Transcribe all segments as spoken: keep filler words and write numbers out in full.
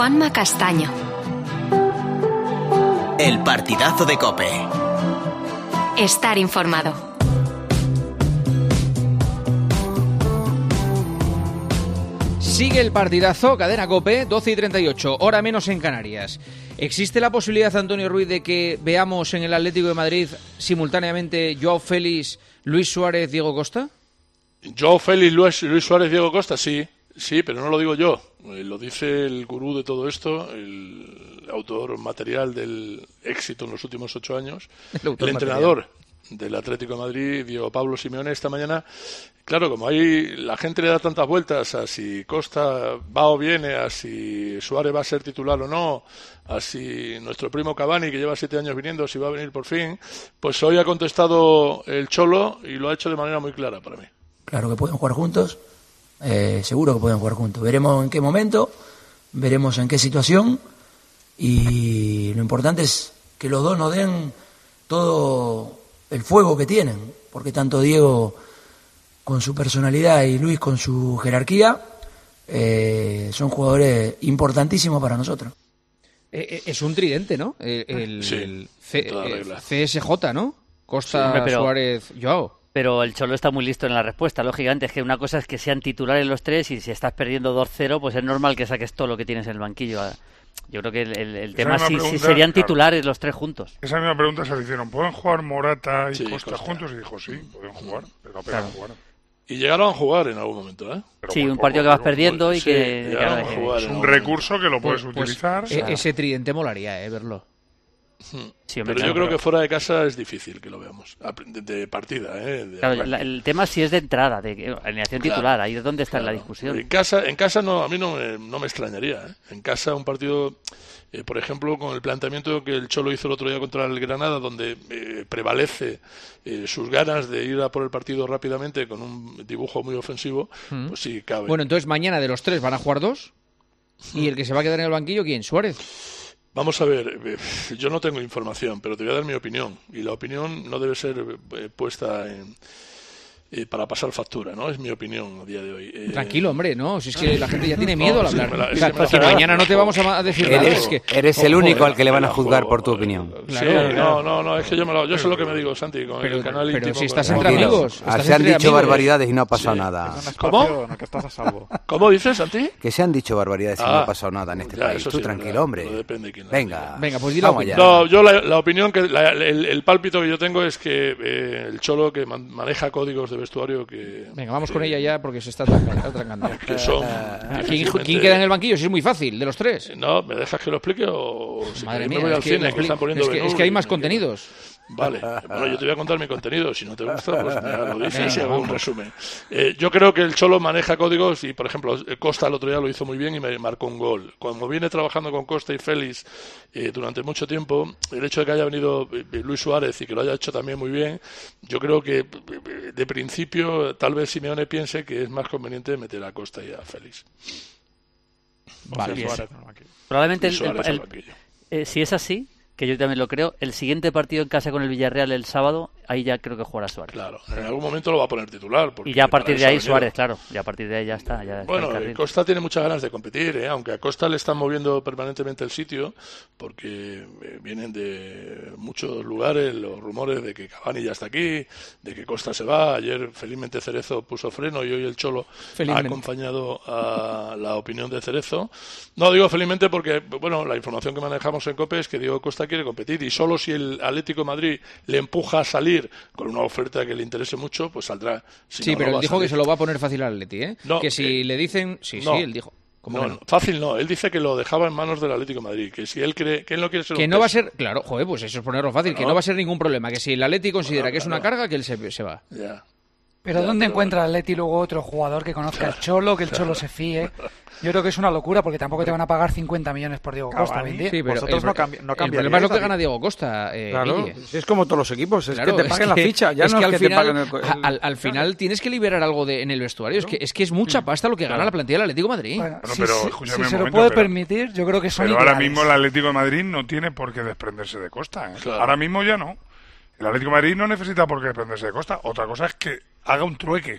Juanma Castaño. El partidazo de COPE. Estar informado. Sigue el partidazo, cadena COPE, doce y treinta y ocho, hora menos en Canarias. ¿Existe la posibilidad, Antonio Ruiz, de que veamos en el Atlético de Madrid simultáneamente Joao Félix, Luis Suárez, Diego Costa? Joao Félix, Luis, Luis Suárez, Diego Costa, sí, sí, pero no lo digo yo. Lo dice el gurú de todo esto, el autor material del éxito en los últimos ocho años, el, el entrenador del Atlético de Madrid, Diego Pablo Simeone, esta mañana. Claro, como ahí la gente le da tantas vueltas a si Costa va o viene, a si Suárez va a ser titular o no, a si nuestro primo Cavani, que lleva siete años viniendo, si va a venir por fin, pues hoy ha contestado el Cholo y lo ha hecho de manera muy clara para mí. Claro que pueden jugar juntos, eh, seguro que pueden jugar juntos. Veremos en qué momento, veremos en qué situación, y lo importante es que los dos nos den todo el fuego que tienen, porque tanto Diego con su personalidad y Luis con su jerarquía eh, son jugadores importantísimos para nosotros. Eh, es un tridente, ¿no? El, el, sí, el C, el C S J, ¿no? Costa, sí, hombre, pero, Suárez, Joao. Pero el Cholo está muy listo en la respuesta, lógicamente. Es que una cosa es que sean titulares los tres, y si estás perdiendo dos cero, pues es normal que saques todo lo que tienes en el banquillo. Yo creo que el, el, el tema sí, sí serían titulares, claro, los tres juntos. Esa misma pregunta se le hicieron: ¿pueden jugar Morata y sí, Costa, Costa juntos? Y dijo: sí, pueden jugar, pero apenas claro. jugaron. Y llegaron a jugar en algún momento, ¿eh? Pero sí, un partido que vas perdiendo y sí, que... Llegaron a jugar es un recurso que lo puedes pues, utilizar. Pues, claro. Ese tridente molaría, ¿eh? Verlo. Sí, pero yo creo que fuera de casa es difícil que lo veamos, de, de partida, ¿eh? De claro, la, el tema sí es de entrada, de alineación claro, titular, ahí es donde está claro. la discusión. En casa, en casa no, a mí no me, no me extrañaría, ¿eh? En casa un partido, eh, por ejemplo, con el planteamiento que el Cholo hizo el otro día contra el Granada, donde eh, prevalece eh, sus ganas de ir a por el partido rápidamente con un dibujo muy ofensivo, mm. pues sí, cabe. Bueno, entonces mañana de los tres van a jugar dos, mm. y el que se va a quedar en el banquillo, ¿quién? ¿Suárez? Vamos a ver, yo no tengo información, pero te voy a dar mi opinión. Y la opinión no debe ser eh, puesta en, eh, para pasar factura, ¿no? Es mi opinión a día de hoy. Eh... Tranquilo, hombre, ¿no? Si es que la gente ya tiene miedo no, al hablar. Si la, o sea, que, que mañana no te vamos a decir nada. Eres, es que, eres el único joder, al que le van a juzgar por tu opinión. Claro, sí, claro. no, no, no, es que yo, me lo, yo sé lo que me digo, Santi, con pero, el canal pero íntimo. Pero si estás entre amigos. Estás se han dicho amigos. barbaridades y no ha pasado sí. nada. ¿Cómo? Que estás a salvo. ¿Cómo dices, Santi? Que se han dicho barbaridades y ah, no ha pasado nada en este ya, país. Tú sí, tranquilo, verdad, hombre. Depende de quién Venga. Venga, pues di la opinión. No, yo la, la opinión, que la, el, el pálpito que yo tengo es que eh, el Cholo, que man, maneja códigos de vestuario que... Venga, vamos que, con ella ya porque se está atracando. Que son... ¿Quién, ¿Quién queda en el banquillo? Si es muy fácil, de los tres. No, ¿me dejas que lo explique o si Madre me mía, voy al es cine? que, Que están poniendo es, que, es que hay más contenidos. Vale, bueno, yo te voy a contar mi contenido. Si no te gusta, pues ya lo dices y hago un resumen. Eh, yo creo que el Cholo maneja códigos y, por ejemplo, Costa el otro día lo hizo muy bien y me marcó un gol. Cuando viene trabajando con Costa y Félix eh, durante mucho tiempo, el hecho de que haya venido eh, Luis Suárez y que lo haya hecho también muy bien, yo creo que eh, de principio tal vez Simeone piense que es más conveniente meter a Costa y a Félix. Vale, Suárez, probablemente el, el, el, eh, si es así, que yo también lo creo, el siguiente partido en casa con el Villarreal el sábado, ahí ya creo que jugará Suárez. Claro, en algún momento lo va a poner titular. Y ya a partir de ahí Suárez, claro, y a partir de ahí ya está. Ya bueno, está Costa tiene muchas ganas de competir, ¿eh? Aunque a Costa le están moviendo permanentemente el sitio, porque eh, vienen de muchos lugares los rumores de que Cavani ya está aquí, de que Costa se va. Ayer felizmente Cerezo puso freno y hoy el Cholo ha acompañado a la opinión de Cerezo. No digo felizmente porque, bueno, la información que manejamos en COPE es que Diego Costa quiere competir y solo si el Atlético de Madrid le empuja a salir con una oferta que le interese mucho, pues saldrá. Si sí, no, pero no él dijo que se lo va a poner fácil al Atleti, ¿eh? No, que si eh, le dicen... Sí, no, sí, él dijo. ¿Cómo no, no? no, fácil no. Él dice que lo dejaba en manos del Atlético de Madrid, que si él cree que él no quiere ser que un no va a peso. ser... Claro, joder, pues eso es ponerlo fácil, no. que no va a ser ningún problema, que si el Atleti considera bueno, que es una claro. carga, que él se, se va. Ya. Pero ya, ¿dónde pero... encuentra el Atleti luego otro jugador que conozca claro, al Cholo, que el claro. Cholo se fíe? Yo creo que es una locura porque tampoco te van a pagar cincuenta millones por Diego Costa hoy en día. Sí, pero vosotros el, no, cambi no cambiaríais. El problema es lo que gana Diego Costa, eh, Claro, Guille. es como todos los equipos, es claro, que te paguen la que, ficha, ya es no que es al que final, te paguen el... el... Al, al final claro. tienes que liberar algo de, en el vestuario, claro. es, que, es que es mucha pasta lo que gana claro. la plantilla del Atlético de Madrid. Bueno, bueno, si, pero, si, escúchame si un se momento, lo puede pero, permitir, yo creo que son Pero ideales. ahora mismo el Atlético de Madrid no tiene por qué desprenderse de Costa, ¿eh? Claro. Ahora mismo ya no. El Atlético de Madrid no necesita por qué desprenderse de Costa. Otra cosa es que haga un trueque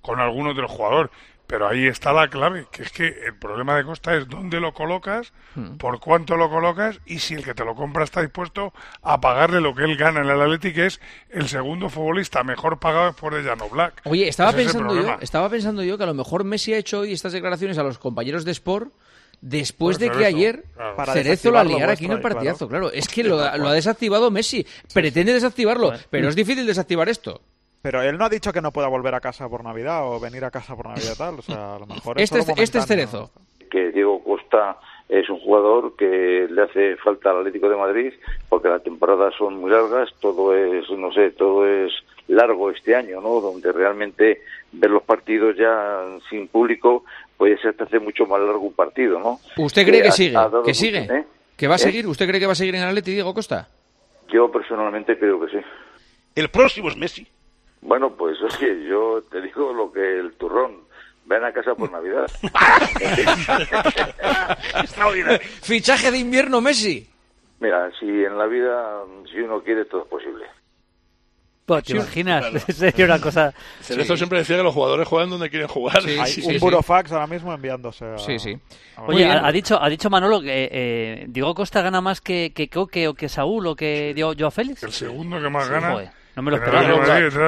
con algún otro jugador. Pero ahí está la clave, que es que el problema de Costa es dónde lo colocas, hmm. por cuánto lo colocas y si el que te lo compra está dispuesto a pagarle lo que él gana en el Athletic, que es el segundo futbolista mejor pagado después de Jan Oblak. Oye, estaba Ese pensando yo, estaba pensando yo que a lo mejor Messi ha hecho hoy estas declaraciones a los compañeros de Sport después por de que ayer claro. Cerezo la liara aquí en el partidazo. Claro, claro. Es que lo, lo ha desactivado Messi, pretende desactivarlo, bueno. pero es difícil desactivar esto. Pero él no ha dicho que no pueda volver a casa por Navidad o venir a casa por Navidad tal, o sea, a lo mejor este es este es Cerezo. Que Diego Costa es un jugador que le hace falta al Atlético de Madrid porque las temporadas son muy largas, todo es, no sé, todo es largo este año, ¿no? Donde realmente ver los partidos ya sin público puede ser hace mucho más largo un partido, ¿no? ¿Usted cree que, que sigue? ¿Que mucho, sigue? ¿eh? ¿Que va a ¿Eh? seguir? ¿Usted cree que va a seguir en el Atleti, Diego Costa? Yo personalmente creo que sí. El próximo es Messi. Bueno, pues oye, yo te digo lo que el turrón. Ven a casa por Navidad. Extraordinario. Fichaje de invierno Messi. Mira, si en la vida, si uno quiere, todo es posible. Pues, ¿te sí, imaginas? Claro. Sería una cosa... Cerezo sí. siempre decía que los jugadores juegan donde quieren jugar. Sí, Hay sí, un sí, burofax sí. ahora mismo enviándose a... Sí, sí. A... Oye, ha, ha dicho ha dicho Manolo que eh, Diego Costa gana más que, que Coque o que Saúl o que sí. Joao Félix. El segundo que más sí, gana... Joder. No me lo esperaba. No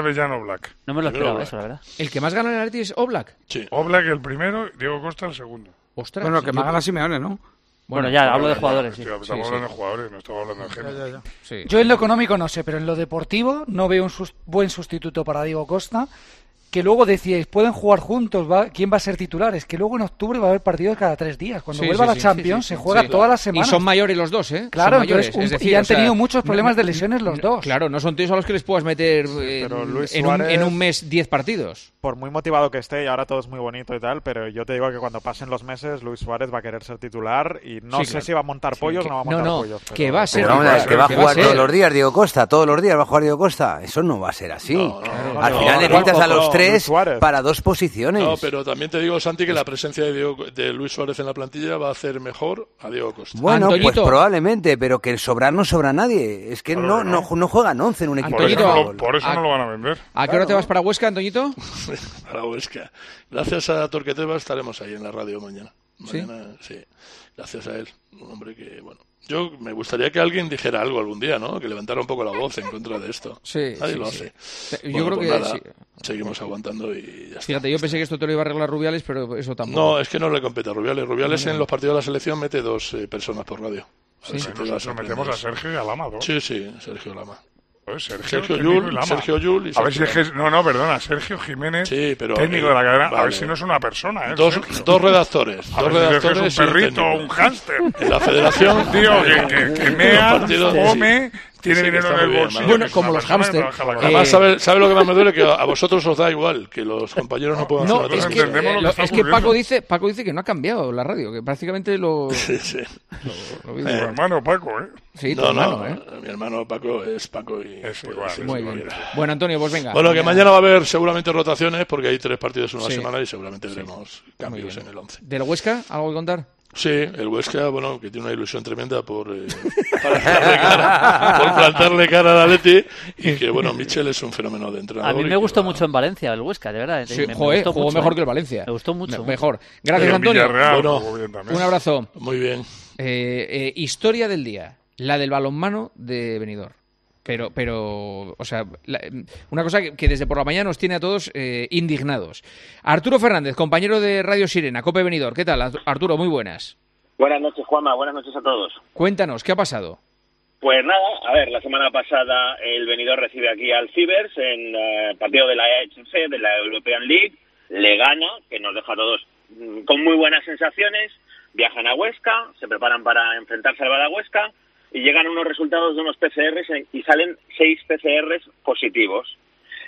me lo esperaba eso, la verdad. ¿El que más gana en el Atleti es Oblak? Sí. Oblak el primero, Diego Costa el segundo. Ostras. Bueno, el que más gana Simeone, ¿no? Bueno, bueno ya, hablo de jugadores. Sí, sí, estamos sí, hablando sí. de jugadores, no estamos hablando de gente. Ya, ya, ya. Sí. Yo en lo económico no sé, pero en lo deportivo no veo un sus- buen sustituto para Diego Costa. Que luego decíais, pueden jugar juntos, ¿va? ¿Quién va a ser titular? Es que luego en octubre va a haber partidos cada tres días. Cuando sí, vuelva sí, la sí, Champions sí, sí, se juega sí, todas claro. las semanas. Y son mayores los dos, ¿eh? Claro, son mayores, entonces, un, es decir, y han o sea, tenido muchos problemas no, de lesiones los dos. Claro, no son tíos a los que les puedas meter eh, en, un, en un mes diez partidos. Por muy motivado que esté, y ahora todo es muy bonito y tal, pero yo te digo que cuando pasen los meses, Luis Suárez va a querer ser titular y no sí, sé claro. si va a montar pollos sí, o no va a no, montar no, pollos. Pero... que va a ser pero vamos a ver, que va a jugar va a todos los días Diego Costa, todos los días va a jugar Diego Costa. Eso no va a ser así. No, no, no, Al no, final no, necesitas no, a los tres para dos posiciones. No, pero también te digo, Santi, que la presencia de, Diego, de Luis Suárez en la plantilla va a hacer mejor a Diego Costa. Bueno, Antoñito. pues probablemente, pero que el sobrar no sobra a nadie. Es que pero no, no. No, no juegan once en un equipo por de eso, fútbol. no, por eso a, no lo van a vender. ¿A qué hora claro. te vas para Huesca, Antoñito? Para Huesca. Gracias a Torqueteva estaremos ahí en la radio mañana. Mañana, sí. sí. Gracias a él. Un hombre que, bueno... Yo me gustaría que alguien dijera algo algún día, ¿no? Que levantara un poco la voz en contra de esto. Sí, Nadie sí, lo sí. hace. Yo bueno, creo pues que nada, sí. Seguimos aguantando y ya está. Fíjate, yo pensé que esto te lo iba a arreglar Rubiales, pero eso tampoco. No, es que no le compete a Rubiales. Rubiales no, no. en los partidos de la selección mete dos eh, personas por radio. Sí, sí, nos metemos a Sergio y a Lama, ¿no? Sí, sí, Sergio Lama. Pues Sergio, Sergio Yul, Sergio Yul y a ver si Sergio es que, no, no, perdona, Sergio Jiménez, sí, pero, técnico eh, de la cadena, vale. A ver si no es una persona, ¿eh? Dos, dos redactores, a dos ver redactores si es un perrito o un hámster. En la federación, tío, que, que, que mea, come, sí. tiene sí, dinero en el bolsillo. Bien, bueno, como los hámster. Además, ¿sabe, ¿sabe lo que más me duele? Que a vosotros os da igual, que los compañeros no puedan no, hacer es otra que, cosa. eh, lo, es que Paco dice Paco dice que no ha cambiado la radio, que prácticamente lo... Sí, sí. Lo, lo eh. Tu hermano Paco, ¿eh? Sí, tu no, hermano, no, ¿eh? Mi hermano Paco es Paco y... Es igual, sí, muy bien. Bueno, Antonio, pues venga. Bueno, venga. que mañana va a haber seguramente rotaciones, porque hay tres partidos en una sí. semana y seguramente sí. veremos Muy cambios bien. en el once. ¿Del Huesca? ¿Algo que contar? Sí, el Huesca, bueno, que tiene una ilusión tremenda por, eh, plantarle cara, por plantarle cara al Atleti y que, bueno, Michel es un fenómeno de entrenador. A mí me gustó va... mucho en Valencia el Huesca, de verdad. Sí, me, joder, me gustó jugó mucho, mejor ¿eh? que el Valencia. Me gustó mucho. Me, mejor. Gracias, Pero Antonio. Villarreal, bueno, un abrazo. Muy bien. Eh, eh, historia del día, la del balonmano de Benidorm. Pero, pero, o sea, la, una cosa que, que desde por la mañana nos tiene a todos eh, indignados. Arturo Fernández, compañero de Radio Sirena, Cope Benidorm. ¿Qué tal, Arturo? Muy buenas. Buenas noches, Juanma. Buenas noches a todos. Cuéntanos, ¿qué ha pasado? Pues nada, a ver, la semana pasada el Benidorm recibe aquí al Cibers en el uh, partido de la E H F, de la European League. Le gana, que nos deja a todos mm, con muy buenas sensaciones. Viajan a Huesca, se preparan para enfrentarse al Bada Huesca y llegan unos resultados de unos P C Rs y salen seis P C Rs positivos.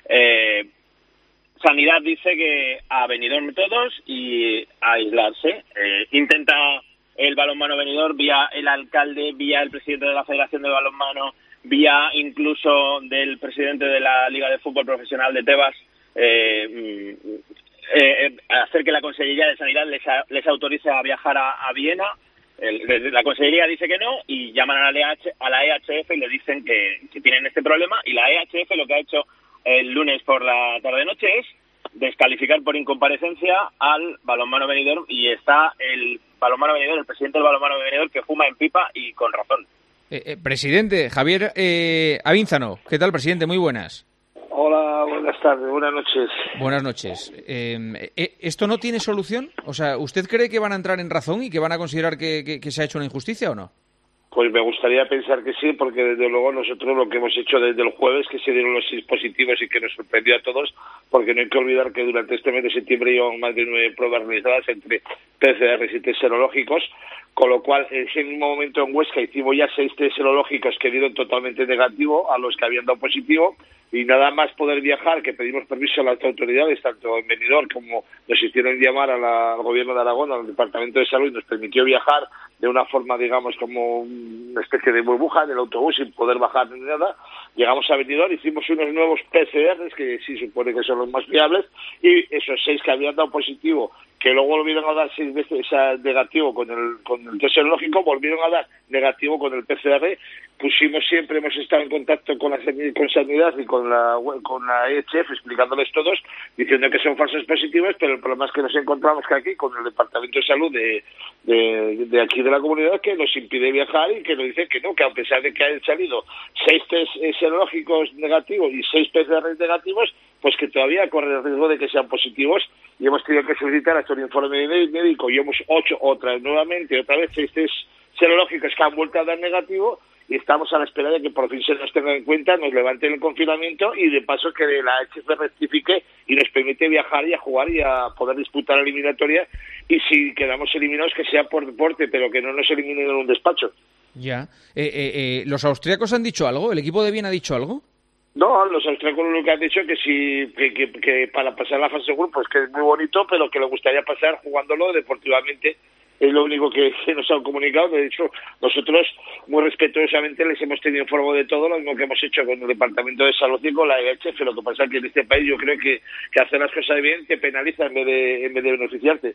Eh, Sanidad dice que a Benidorm todos y a aislarse. Eh, intenta el balonmano Benidorm vía el alcalde, vía el presidente de la Federación de Balonmano, vía incluso del presidente de la Liga de Fútbol Profesional de Tebas, eh, eh, hacer que la Consellería de Sanidad les, a, les autorice a viajar a, a Viena. El, la Consellería dice que no y llaman a la, E H, a la E H F y le dicen que, que tienen este problema y la E H F lo que ha hecho el lunes por la tarde-noche es descalificar por incomparecencia al Balonmano Benidorm, y está el Balonmano Benidorm, el presidente del Balonmano Benidorm, que fuma en pipa y con razón. Eh, eh, presidente, Javier eh, Avínzano, ¿qué tal, presidente? Muy buenas. Hola, buenas tardes, buenas noches. Buenas noches. Eh, eh, ¿Esto no tiene solución? O sea, ¿usted cree que van a entrar en razón y que van a considerar que, que, que se ha hecho una injusticia o no? Pues me gustaría pensar que sí, porque desde luego nosotros lo que hemos hecho desde el jueves, que se dieron los seis positivos y que nos sorprendió a todos, porque no hay que olvidar que durante este mes de septiembre llevamos más de nueve pruebas realizadas entre P C R y test serológicos, con lo cual en ese mismo momento en Huesca hicimos ya seis test serológicos que dieron totalmente negativo a los que habían dado positivo, y nada más poder viajar, que pedimos permiso a las autoridades, tanto en Benidorm como nos hicieron llamar a la, al Gobierno de Aragón, al Departamento de Salud, y nos permitió viajar de una forma, digamos, como una especie de burbuja en el autobús sin poder bajar ni nada. Llegamos a Benidorm, hicimos unos nuevos P C Rs, que sí supone que son los más fiables, y esos seis que habían dado positivo, que luego volvieron a dar seis veces negativo con el, con el test serológico, volvieron a dar negativo con el P C R. Pusimos siempre, hemos estado en contacto con la con Sanidad y con la con la E H F, explicándoles todos, diciendo que son falsos positivos, pero el problema es que nos encontramos que aquí con el Departamento de Salud de, de, de aquí de la comunidad, que nos impide viajar y que nos dice que no, que a pesar de que hayan salido seis test serológicos negativos y seis P C R negativos, pues que todavía corre el riesgo de que sean positivos, y hemos tenido que solicitar hasta un informe médico y hemos hecho otra nuevamente, otra vez seis test serológicos que han vuelto a dar negativo, y estamos a la espera de que por fin se nos tenga en cuenta, nos levanten el confinamiento y de paso que la H F rectifique y nos permite viajar y a jugar y a poder disputar la eliminatoria, y si quedamos eliminados que sea por deporte, pero que no nos eliminen en un despacho. Ya. Eh, eh, eh, ¿Los austríacos han dicho algo? ¿El equipo de Viena ha dicho algo? No, los austríacos lo que han dicho que sí, que, que, que para pasar la fase de grupos, que es muy bonito, pero que le gustaría pasar jugándolo deportivamente. Es lo único que, que nos han comunicado. De hecho, nosotros muy respetuosamente les hemos tenido informe de todo, lo mismo que hemos hecho con el Departamento de Salud y con la E H F. Lo que pasa es que en este país yo creo que, que hacer las cosas bien te penaliza en vez de, en vez de beneficiarte.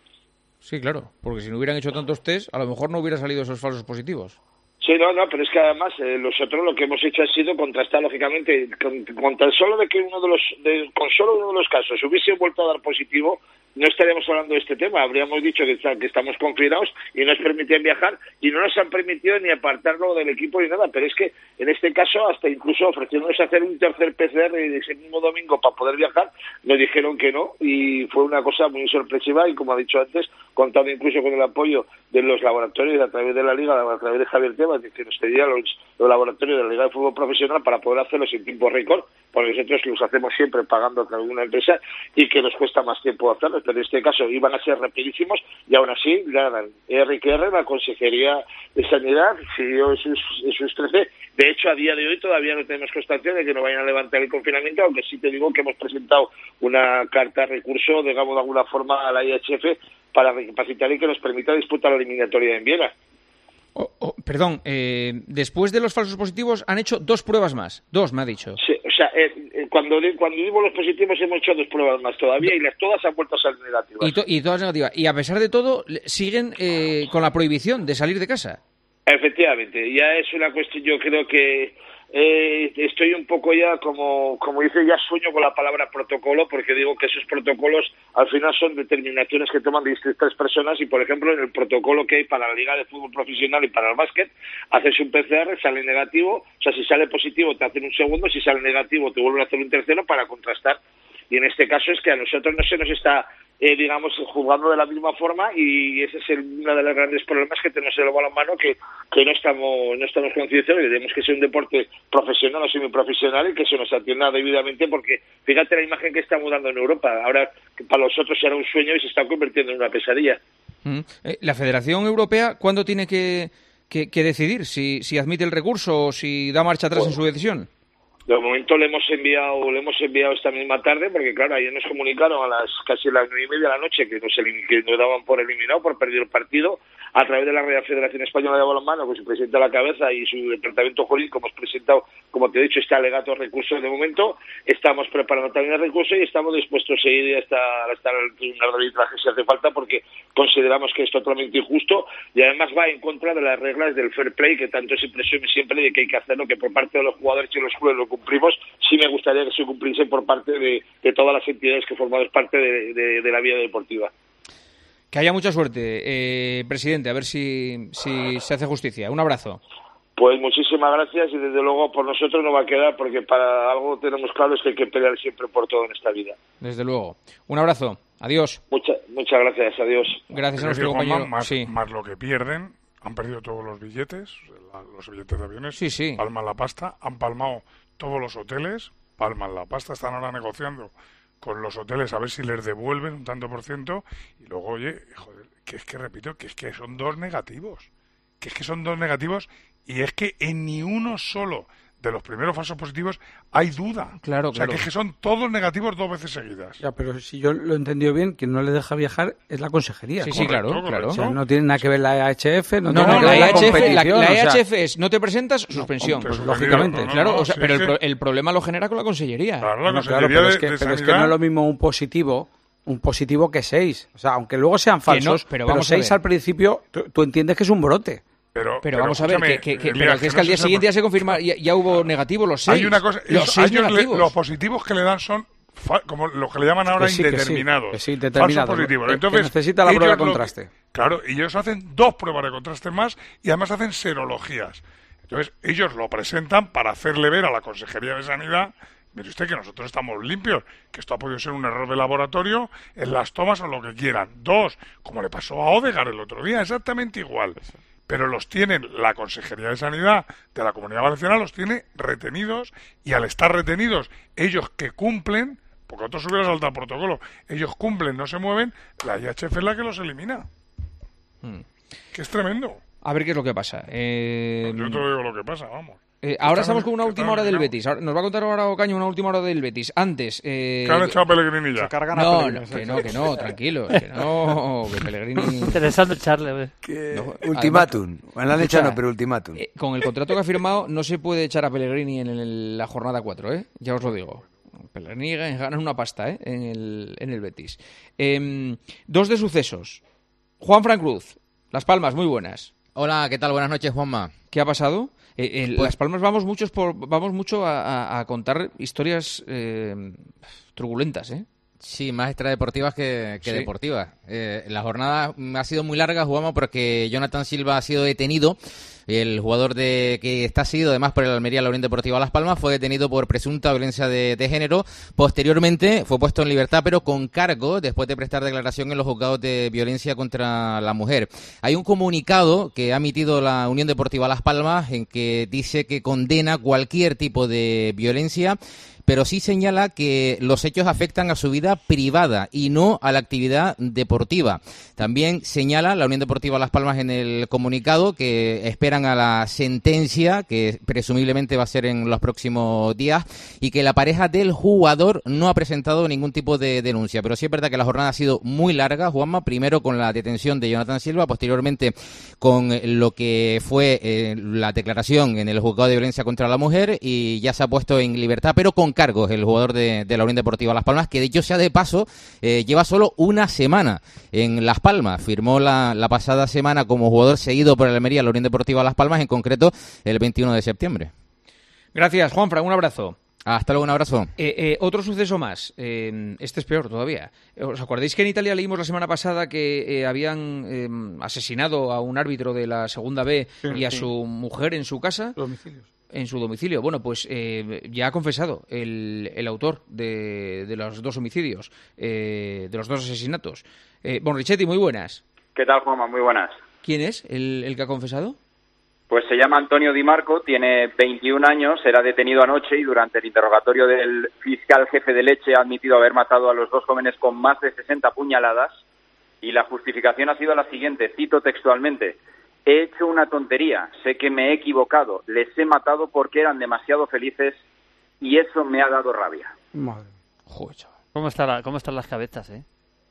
Sí, claro, porque si no hubieran hecho tantos test, a lo mejor no hubiera salido esos falsos positivos. Sí, no, no, pero es que además eh, nosotros lo que hemos hecho ha sido contrastar, lógicamente, con, con tan solo de que uno de los, de, con solo uno de los casos hubiese vuelto a dar positivo, no estaríamos hablando de este tema. Habríamos dicho que, que estamos confinados y no nos permitían viajar, y no nos han permitido ni apartarlo del equipo ni nada, pero es que en este caso hasta incluso ofreciéndonos hacer un tercer P C R ese mismo domingo para poder viajar, nos dijeron que no, y fue una cosa muy sorpresiva, y como ha dicho antes, contando incluso con el apoyo de los laboratorios a través de la Liga, a través de Javier Tebas, que nos pedía los, los laboratorios de la Liga de Fútbol Profesional para poder hacerlos en tiempo récord, porque nosotros los hacemos siempre pagando a través de una empresa y que nos cuesta más tiempo hacerlos, pero en este caso iban a ser rapidísimos, y aún así ganan R Q R, la Consejería de Sanidad, siguió sus, sus trece. De hecho, a día de hoy todavía no tenemos constancia de que no vayan a levantar el confinamiento, aunque sí te digo que hemos presentado una carta de recurso, digamos de alguna forma, a la I H F para recapacitar y que nos permita disputar la eliminatoria en Viena. Oh, oh, perdón, eh, después de los falsos positivos han hecho dos pruebas más. Dos, me ha dicho. Sí, o sea, eh, eh, cuando, cuando dimos los positivos hemos hecho dos pruebas más todavía, y las todas han vuelto a salir negativas. Y, to y todas negativas. Y a pesar de todo, siguen eh, con la prohibición de salir de casa. Efectivamente, ya es una cuestión, yo creo que eh, estoy un poco ya, como, como dice, ya sueño con la palabra protocolo, porque digo que esos protocolos al final son determinaciones que toman distintas personas, y por ejemplo en el protocolo que hay para la Liga de Fútbol Profesional y para el básquet, haces un P C R, sale negativo, o sea, si sale positivo te hacen un segundo, si sale negativo te vuelven a hacer un tercero para contrastar, y en este caso es que a nosotros no se nos está Eh, digamos, jugando de la misma forma, y ese es el, uno de los grandes problemas que tenemos en el balonmano, que, que no estamos no estamos concienciados, y tenemos que ser un deporte profesional o semiprofesional y que se nos atienda debidamente, porque fíjate la imagen que estamos dando en Europa. Ahora, para nosotros será un sueño y se está convirtiendo en una pesadilla. Mm. Eh, ¿La Federación Europea cuándo tiene que, que, que decidir si, si admite el recurso o si da marcha atrás bueno. en su decisión? De momento le hemos enviado le hemos enviado esta misma tarde, porque claro, ayer nos comunicaron a las casi las nueve y media de la noche que nos, que nos daban por eliminado, por perder el partido, a través de la Real Federación Española de Balonmano, con su presidente a la cabeza y su departamento jurídico. Hemos presentado, como te he dicho, este alegato recurso de momento. Estamos preparando también el recurso y estamos dispuestos a ir hasta, hasta el Tribunal de Arbitraje si hace falta, porque consideramos que es totalmente injusto y además va en contra de las reglas del fair play, que tanto se presume siempre de que hay que hacerlo, que por parte de los jugadores y los clubes lo cumplimos. Sí me gustaría que se cumpliese por parte de, de todas las entidades que formamos parte de, de, de la vida deportiva. Que haya mucha suerte, eh, presidente, a ver si, si se hace justicia. Un abrazo. Pues muchísimas gracias y desde luego por nosotros no va a quedar, porque para algo tenemos claro es que hay que pelear siempre por todo en esta vida. Desde luego. Un abrazo. Adiós. Muchas muchas gracias. Adiós. Gracias a nuestro compañero. Más, sí. más lo que pierden, han perdido todos los billetes, la, los billetes de aviones, sí, sí. palman la pasta, han palmado todos los hoteles, palman la pasta, están ahora negociando con los hoteles a ver si les devuelven un tanto por ciento y luego, oye, joder, que es que repito, que es que son dos negativos, que es que son dos negativos y es que en ni uno solo de los primeros falsos positivos hay duda. Claro, o sea, claro. que es que son todos negativos dos veces seguidas. Ya, pero si yo lo he entendido bien, quien no le deja viajar es la consejería. Sí, sí, claro, correcto, claro. O sea, no tiene nada que ver la E H F, no, No, tiene no, nada que la ver la E H F, la, competición. la o E H sea, F es no te presentas, suspensión. pues, Pues, lógicamente. no, no, claro, no, o sea, si pero es el, que- pro- el problema lo genera con la consellería. Claro, la No, Consejería claro, pero, de, es que, de pero es que Sanidad- no es lo mismo un positivo, un positivo que seis. O sea, aunque luego sean falsos, pero pero, vamos a seis ver. al principio, tú, tú entiendes que es un brote. Pero, Pero, vamos a ver, escúchame, que, que, que- Elías, pero que es que al no día se siguiente ya sepa- se confirma, ya, ya hubo negativos los seis. Hay una cosa, los eso, seis a ellos le- negativos. los positivos que le dan son fa- como lo que le llaman ahora Que sí, que sí, indeterminados. que sí, indeterminados. Falsos positivos. Que- que Entonces, necesita la prueba de ellos lo que- contraste. claro, y ellos hacen dos pruebas de contraste más y además hacen serologías. Entonces, ellos lo presentan para hacerle ver a la Consejería de Sanidad, mire usted que nosotros estamos limpios, que esto ha podido ser un error de laboratorio en las tomas o lo que quieran. Dos, como le pasó a Odegaard el otro día, exactamente igual. Pero los tienen la Consejería de Sanidad de la Comunidad Valenciana, los tiene retenidos y al estar retenidos, ellos que cumplen, porque otros hubieran saltado el protocolo, ellos cumplen, no se mueven, la I H F es la que los elimina. Hmm. Que es tremendo. A ver qué es lo que pasa. Eh, Yo te digo lo que pasa, vamos. eh, ahora Están- estamos con una que última están hora del eliminados. Betis. Ahora- nos va a contar ahora Ocaño una última hora del Betis. Antes... Eh, Que han echado a Pellegrini ya. Se cargan a No, Pellegrini, no, sí. que no, que no, tranquilo, que no, que Pellegrini... Interesante echarle, ¿ves? No, Ultimátum. Bueno, la han escucha, echado, pero ultimátum. eh, con el contrato que ha firmado no se puede echar a Pellegrini en el- la jornada cuatro, ¿eh? Ya os lo digo. Pellegrini gana una pasta, ¿eh? En el, en el Betis. Em, dos de sucesos. Juan Fran Cruz, Las Palmas, muy buenas. Hola, ¿qué tal? Buenas noches, Juanma. ¿Qué ha pasado? Eh, en Pues- Las Palmas vamos muchos por, vamos mucho a, a- a contar historias eh, turbulentas, ¿eh? Sí, más extradeportivas que, que Sí. deportivas. Eh, la jornada ha sido muy larga, Juanma, porque Jonathan Silva ha sido detenido. El jugador de que está seguido además por el Almería, la Unión Deportiva Las Palmas, fue detenido por presunta violencia de, de género. Posteriormente fue puesto en libertad, pero con cargo, después de prestar declaración en los juzgados de violencia contra la mujer. Hay un comunicado que ha emitido la Unión Deportiva Las Palmas en que dice que condena cualquier tipo de violencia, pero sí señala que los hechos afectan a su vida privada y no a la actividad deportiva. También señala la Unión Deportiva Las Palmas en el comunicado que esperan a la sentencia, que presumiblemente va a ser en los próximos días, y que la pareja del jugador no ha presentado ningún tipo de denuncia. Pero sí es verdad que la jornada ha sido muy larga, Juanma, primero con la detención de Jonathan Silva, posteriormente con lo que fue eh, la declaración en el juzgado de violencia contra la mujer, y ya se ha puesto en libertad, pero con cargos, el jugador de, de la Unión Deportiva Las Palmas, que de hecho sea de paso, eh, lleva solo una semana en Las Palmas. Firmó la, la pasada semana como jugador seguido por el Almería, la Unión Deportiva Las Palmas, en concreto el veintiuno de septiembre. Gracias, Juanfran, un abrazo. Hasta luego, un abrazo. Eh, eh, otro suceso más. Eh, este es peor todavía. ¿Os acordáis que en Italia leímos la semana pasada que eh, habían eh, asesinado a un árbitro de la Segunda B Sí, y a sí. su mujer en su casa? Domicilios. En su domicilio. Bueno, pues eh, ya ha confesado el, el autor de, de los dos homicidios, eh, de los dos asesinatos. Eh, Bonrichetti, muy buenas. ¿Qué tal, Juanma? Muy buenas. ¿Quién es el, el que ha confesado? Pues se llama Antonio Di Marco, tiene veintiún años, era detenido anoche y durante el interrogatorio del fiscal jefe de Leche ha admitido haber matado a los dos jóvenes con más de sesenta puñaladas, y la justificación ha sido la siguiente, cito textualmente: he hecho una tontería, sé que me he equivocado, les he matado porque eran demasiado felices y eso me ha dado rabia. Madre. Joder, chaval. ¿Cómo, está la- ¿Cómo están las cabezas, eh?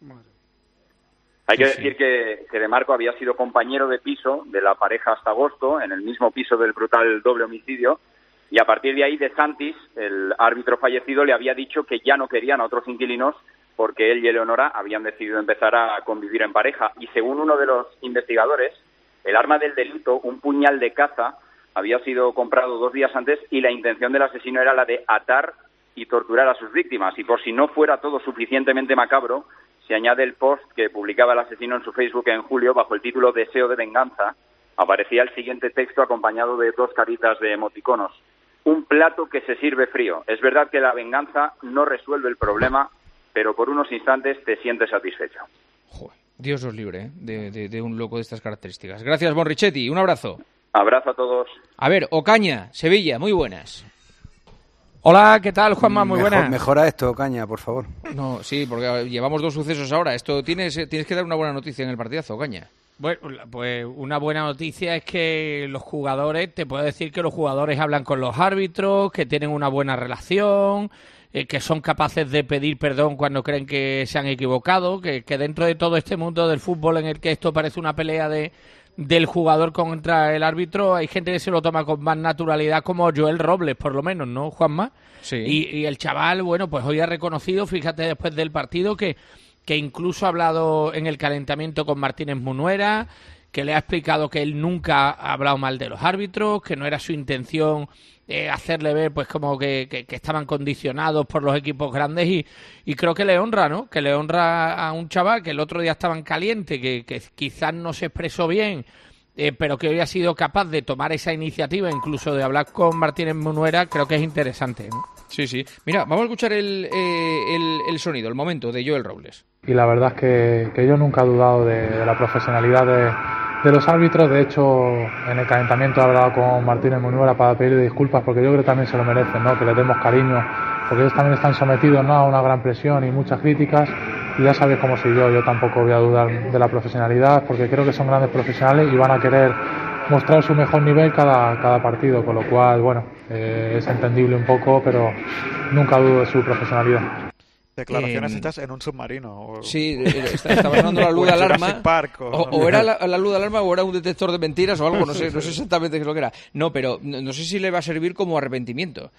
Hay que Sí, decir que, que De Marco había sido compañero de piso de la pareja hasta agosto, en el mismo piso del brutal doble homicidio, y a partir de ahí De Santis, el árbitro fallecido, le había dicho que ya no querían a otros inquilinos porque él y Eleonora habían decidido empezar a convivir en pareja. Y según uno de los investigadores, el arma del delito, un puñal de caza, había sido comprado dos días antes y la intención del asesino era la de atar y torturar a sus víctimas. Y por si no fuera todo suficientemente macabro, se añade el post que publicaba el asesino en su Facebook en julio bajo el título Deseo de venganza. Aparecía el siguiente texto acompañado de dos caritas de emoticonos. Un plato que se sirve frío. Es verdad que la venganza no resuelve el problema, pero por unos instantes te sientes satisfecho. Joder, Dios os libre ¿eh? de, de, de un loco de estas características. Gracias, Bon Richetti. Un abrazo. Abrazo a todos. A ver, Ocaña, Sevilla, muy buenas. Hola, ¿qué tal, Juanma? Muy Mejor, buenas. Mejora esto, Ocaña, por favor. No, sí, porque llevamos dos sucesos ahora. Esto tienes, tienes que dar una buena noticia en el partidazo, Ocaña. Bueno, pues una buena noticia es que los jugadores, te puedo decir que los jugadores hablan con los árbitros, que tienen una buena relación, eh, que son capaces de pedir perdón cuando creen que se han equivocado, que, que dentro de todo este mundo del fútbol en el que esto parece una pelea de del jugador contra el árbitro, hay gente que se lo toma con más naturalidad, como Joel Robles, por lo menos, ¿no, Juanma? Sí. Y, y el chaval, bueno, pues hoy ha reconocido, fíjate, después del partido, que que incluso ha hablado en el calentamiento con Martínez Munuera, que le ha explicado que él nunca ha hablado mal de los árbitros, que no era su intención eh, hacerle ver pues como que, que, que estaban condicionados por los equipos grandes y, y creo que le honra, ¿no? Que le honra a un chaval que el otro día estaba en caliente, que, que quizás no se expresó bien, eh, pero que hoy ha sido capaz de tomar esa iniciativa, incluso de hablar con Martínez Munuera, creo que es interesante, ¿no? Sí, sí. Mira, vamos a escuchar el, eh, el, el sonido, el momento de Joel Robles. Y la verdad es que, que yo nunca he dudado de, de la profesionalidad de, de los árbitros. De hecho, en el calentamiento he hablado con Martínez Munuera para pedirle disculpas, porque yo creo que también se lo merecen, ¿no? Que les demos cariño, porque ellos también están sometidos, ¿no?, a una gran presión y muchas críticas. Y ya sabéis cómo soy yo, yo tampoco voy a dudar de la profesionalidad, porque creo que son grandes profesionales y van a querer mostrar su mejor nivel cada, cada partido, con lo cual, bueno, eh, es entendible un poco, pero nunca dudo de su profesionalidad. Declaraciones Eh, hechas en un submarino. O... Sí, estaba sonando la luz de alarma. Park, o... O, o era la, la luz de alarma o era un detector de mentiras o algo, no sé, no sé exactamente qué es lo que era. No, pero no, no sé si le va a servir como arrepentimiento.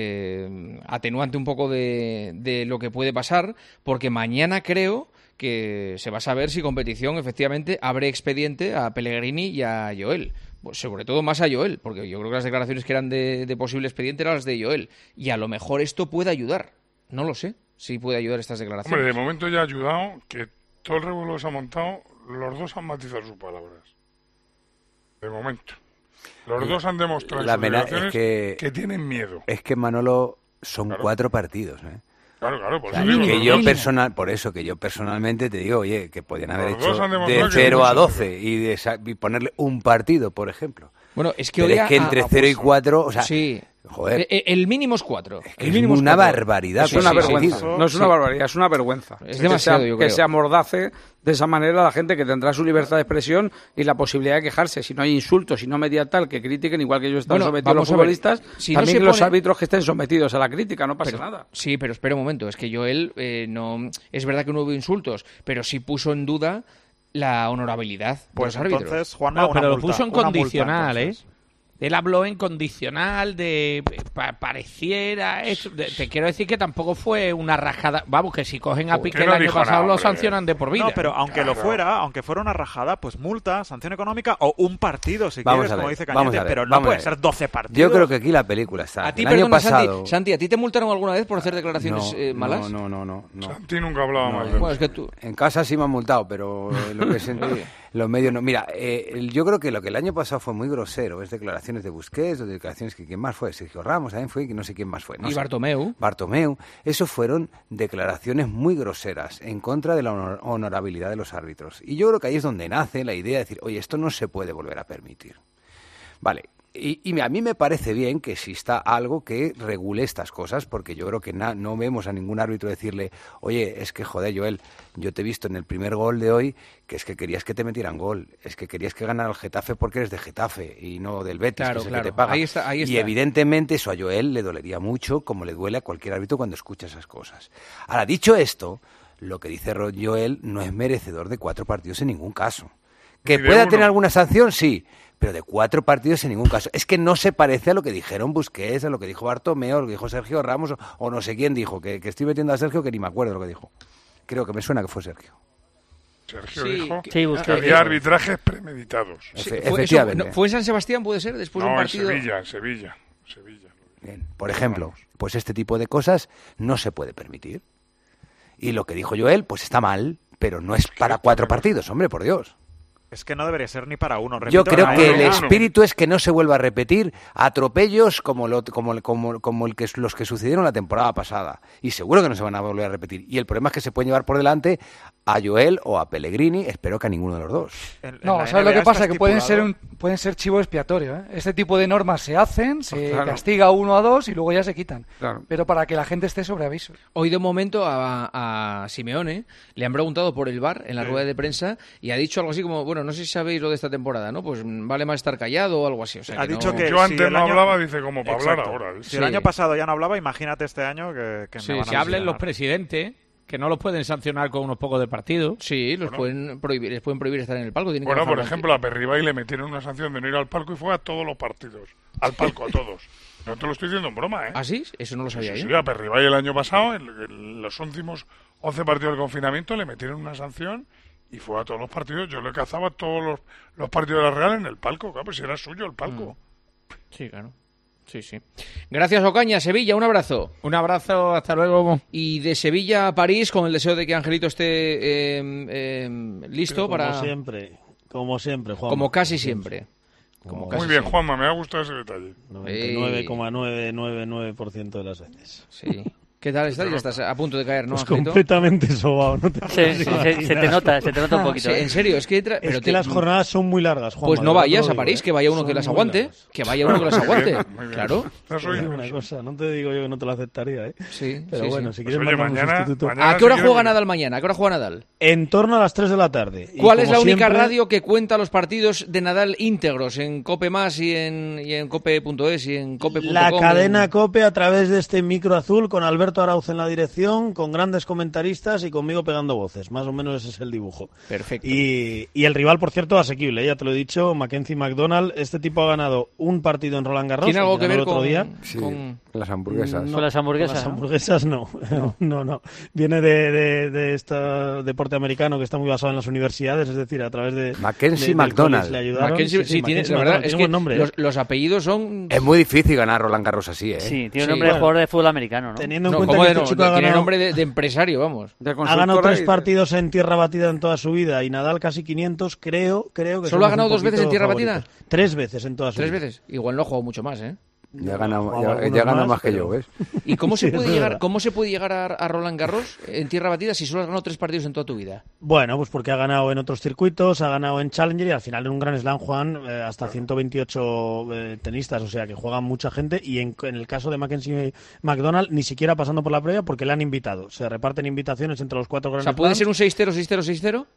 Eh, atenuante un poco de, de lo que puede pasar, porque mañana creo que se va a saber si competición efectivamente abre expediente a Pellegrini y a Joel. Pues sobre todo más a Joel, porque yo creo que las declaraciones que eran de, de posible expediente eran las de Joel. Y a lo mejor esto puede ayudar. No lo sé si puede ayudar estas declaraciones. Hombre, de momento ya ha ayudado que todo el revuelo que se ha montado, los dos han matizado sus palabras. De momento. Los dos han demostrado La en sus mena- declaraciones es que, que tienen miedo. Es que, Manolo, son Claro. cuatro partidos, ¿eh? Claro, claro, por O sea, eso digo, que los yo dos- personal, por eso que yo personalmente te digo, oye, que podían haber Los dos hecho han demostrado de que cero a mucho doce y, de esa- y ponerle un partido, por ejemplo. Bueno, es que Pero hoy es que ha- entre ha- cero y cuatro, o sea, sí. joder, Eh, El mínimo es cuatro. que el es mínimo una cuatro. barbaridad. Es una Sí, sí, vergüenza. sí. No es una Sí. barbaridad, es una vergüenza. Es Que demasiado, se- yo que creo. se amordace de esa manera a la gente que tendrá su libertad de expresión y la posibilidad de quejarse. Si no hay insultos, si no media tal, que critiquen, igual que ellos están Bueno, sometidos los vamos a ver, futbolistas, si no también se los pone- árbitros que estén sometidos a la crítica, no pasa Pero- nada. Sí, pero espera un momento, es que Joel eh, no es verdad que no hubo insultos, pero sí puso en duda la honorabilidad Pues de los árbitros. entonces, Juanma, No, una pero lo multa, puso en una multa, condicional, entonces. ¿eh? Él habló en condicional de pa- pareciera eso. De- te quiero decir que tampoco fue una rajada. Vamos, que si cogen a ¿Por qué Piqué el no año dijo pasado nada, lo hombre? sancionan de por vida. No, pero aunque lo Claro. fuera, aunque fuera una rajada, pues multa, sanción económica o un partido, si Vamos quieres, a ver, como dice vamos Cañete, a ver, pero no vamos a puede ver. ser doce partidos. yo creo que aquí la película está. A ti, El año perdona, pasado... Santi, Santi, ¿a ti te multaron alguna vez por hacer declaraciones No, eh, malas? No, no, no, no. Santi nunca hablaba No, mal eh, de Bueno, es que tú... En casa sí me han multado, pero eh, lo que es en los medios no. Mira, eh, el- yo creo que lo que el año pasado fue muy grosero es declaraciones de Busquets, o declaraciones que quién más fue, Sergio Ramos también fue, que no sé quién más fue. No y sé. Bartomeu. Bartomeu. Eso fueron declaraciones muy groseras en contra de la honor- honorabilidad de los árbitros. Y yo creo que ahí es donde nace la idea de decir, oye, esto no se puede volver a permitir. Vale. Y, y a mí me parece bien que exista algo que regule estas cosas, porque yo creo que na- no vemos a ningún árbitro decirle, oye, es que joder, Joel, yo te he visto en el primer gol de hoy que es que querías que te metieran gol, es que querías que ganara el Getafe porque eres de Getafe y no del Betis, Claro, que es el claro. que te paga. Ahí está, ahí Y está. evidentemente eso a Joel le dolería mucho, como le duele a cualquier árbitro cuando escucha esas cosas. Ahora, dicho esto, lo que dice Ro- Joel no es merecedor de cuatro partidos en ningún caso. Que Ni de pueda uno. tener alguna sanción, sí, pero de cuatro partidos en ningún caso. Es que no se parece a lo que dijeron Busquets, a lo que dijo Bartomeu, a lo que dijo Sergio Ramos, o, o no sé quién dijo, que, que estoy metiendo a Sergio que ni me acuerdo lo que dijo. Creo que me suena que fue Sergio. Sergio Sí, dijo que- que, sí, que había arbitrajes premeditados. Sí, fue, eso, ¿no, ¿Fue en San Sebastián, puede ser? Después de No, un en partido. Sevilla, en Sevilla. Sevilla. Bien. Por ejemplo, pues este tipo de cosas no se puede permitir. Y lo que dijo Joel, pues está mal, pero no es para cuatro partidos, hombre, por Dios. Es que no debería ser ni para uno. Yo repito, creo para que uno. el espíritu es que no se vuelva a repetir atropellos como, lo, como, como, como el que, los que sucedieron la temporada pasada. Y seguro que no se van a volver a repetir. Y el problema es que se pueden llevar por delante a Joel o a Pellegrini. Espero que a ninguno de los dos. No, ¿sabes lo que pasa? Que pueden ser, un, pueden ser chivo expiatorio. ¿eh? Este tipo de normas se hacen, se Claro. castiga a uno a dos y luego ya se quitan. Claro. Pero para que la gente esté sobre aviso. Hoy de momento a, a Simeone le han preguntado por el V A R en la Sí. rueda de prensa y ha dicho algo así como, bueno, no sé si sabéis lo de esta temporada, ¿no? Pues mm, vale más estar callado o algo así. O sea, Ha que dicho no- que Yo si antes el no año- hablaba, dice, como para hablar Exacto. ahora. Si el año pasado ya no hablaba, imagínate este año que, que Sí, me van a si hablen los sancionar. presidentes, que no los pueden sancionar con unos pocos de partido. Sí, los pueden prohibir, les pueden prohibir estar en el palco. tienen que Bueno, bajar por la- ejemplo, a Perribay le metieron una sanción de no ir al palco y fue a todos los partidos. Al palco, a todos. No te lo estoy diciendo en broma, ¿eh? ¿Ah, sí? Eso no lo sabía Sí, yo. sí, a Perribay el año pasado, en, en los últimos once partidos del confinamiento, le metieron una sanción y fue a todos los partidos. Yo le cazaba todos los, los partidos de la Real en el palco, claro, pues si era suyo el palco. Sí, claro. Sí, sí. Gracias, Ocaña. Sevilla, un abrazo. Un abrazo, hasta luego. Y de Sevilla a París, con el deseo de que Angelito esté eh, eh, listo Como para... siempre, como siempre, Juanma. Como casi siempre. Como Muy casi bien, siempre. Juanma, me ha gustado ese detalle. noventa y nueve coma novecientos noventa y nueve por ciento de las veces. Sí. ¿Qué tal estás? Ya estás a punto de caer, ¿no, Pues Angelito? completamente sobao. No te Sí, sí, se- se te nota, se te nota un poquito, Sí, ¿eh? en serio, es que... entra- Es pero que te- las jornadas son muy largas, Juanma. Pues no de verdad te vayas lo a digo, París, ¿eh? que vaya uno Son que las muy aguante. largas. Que vaya uno que las aguante. Muy bien. Claro. No soy Te digo yo. una cosa, no te digo yo que no te lo aceptaría, ¿eh? Sí, Pero sí, bueno, sí. si Pues quieres oye, mandar un mañana- sustituto. mañana ¿A qué hora si juega quieres- Nadal mañana? ¿A qué hora juega Nadal? En torno a las tres de la tarde. Y ¿Cuál es como la única siempre- radio que cuenta los partidos de Nadal íntegros en Cope Más y en, y en cope punto es y en cope punto com? La cadena en- COPE a través de este micro azul con Alberto Arauz en la dirección, con grandes comentaristas y conmigo pegando voces. Más o menos ese es el dibujo. Perfecto. Y, y el rival, por cierto, asequible, ya te lo he dicho, Mackenzie McDonald. Este tipo ha ganado un partido en Roland Garros. ¿Tiene algo el que ganó ver el otro con, día. Sí, con- las hamburguesas. No, Con las hamburguesas, Con las ¿no? hamburguesas no. No, no. Viene de, de, de este deporte americano que está muy basado en las universidades, es decir, a través de... Mackenzie de- del McDonald. college le ayudaron. Mackenzie? Sí, tiene, Mackenzie la verdad McDonald, es tiene que buen nombre, los, ¿eh? los apellidos son... Es muy difícil ganar Roland Garros así, ¿eh? Sí, tiene Sí, nombre de bueno. jugador de fútbol americano, ¿no? Teniendo en No, cuenta ¿cómo que de este no? chico ha Tiene ganado, nombre de, de empresario, vamos. De ha ganado consultora tres y de- partidos en tierra batida en toda su vida y Nadal casi quinientos, creo, creo que ¿Solo ha somos ganado un dos veces en poquito tierra favoritos. batida? Tres veces en toda su Tres vida. veces. Igual no ha jugado mucho más, ¿eh? Ya gana, Jugaba ya, algunos ya gana más, más que pero- yo, ¿ves? ¿Y cómo se Sí, puede es llegar, verdad. cómo se puede llegar a, a Roland Garros en tierra batida si solo has ganado tres partidos en toda tu vida? Bueno, pues porque ha ganado en otros circuitos, ha ganado en Challenger y al final en un Grand Slam juegan eh, hasta ciento veintiocho eh, tenistas, o sea que juegan mucha gente y en, en el caso de Mackenzie McDonald ni siquiera pasando por la previa porque le han invitado. Se reparten invitaciones entre los cuatro O Grand sea, ¿puede Slams. ser un seis cero, seis cero, seis cero?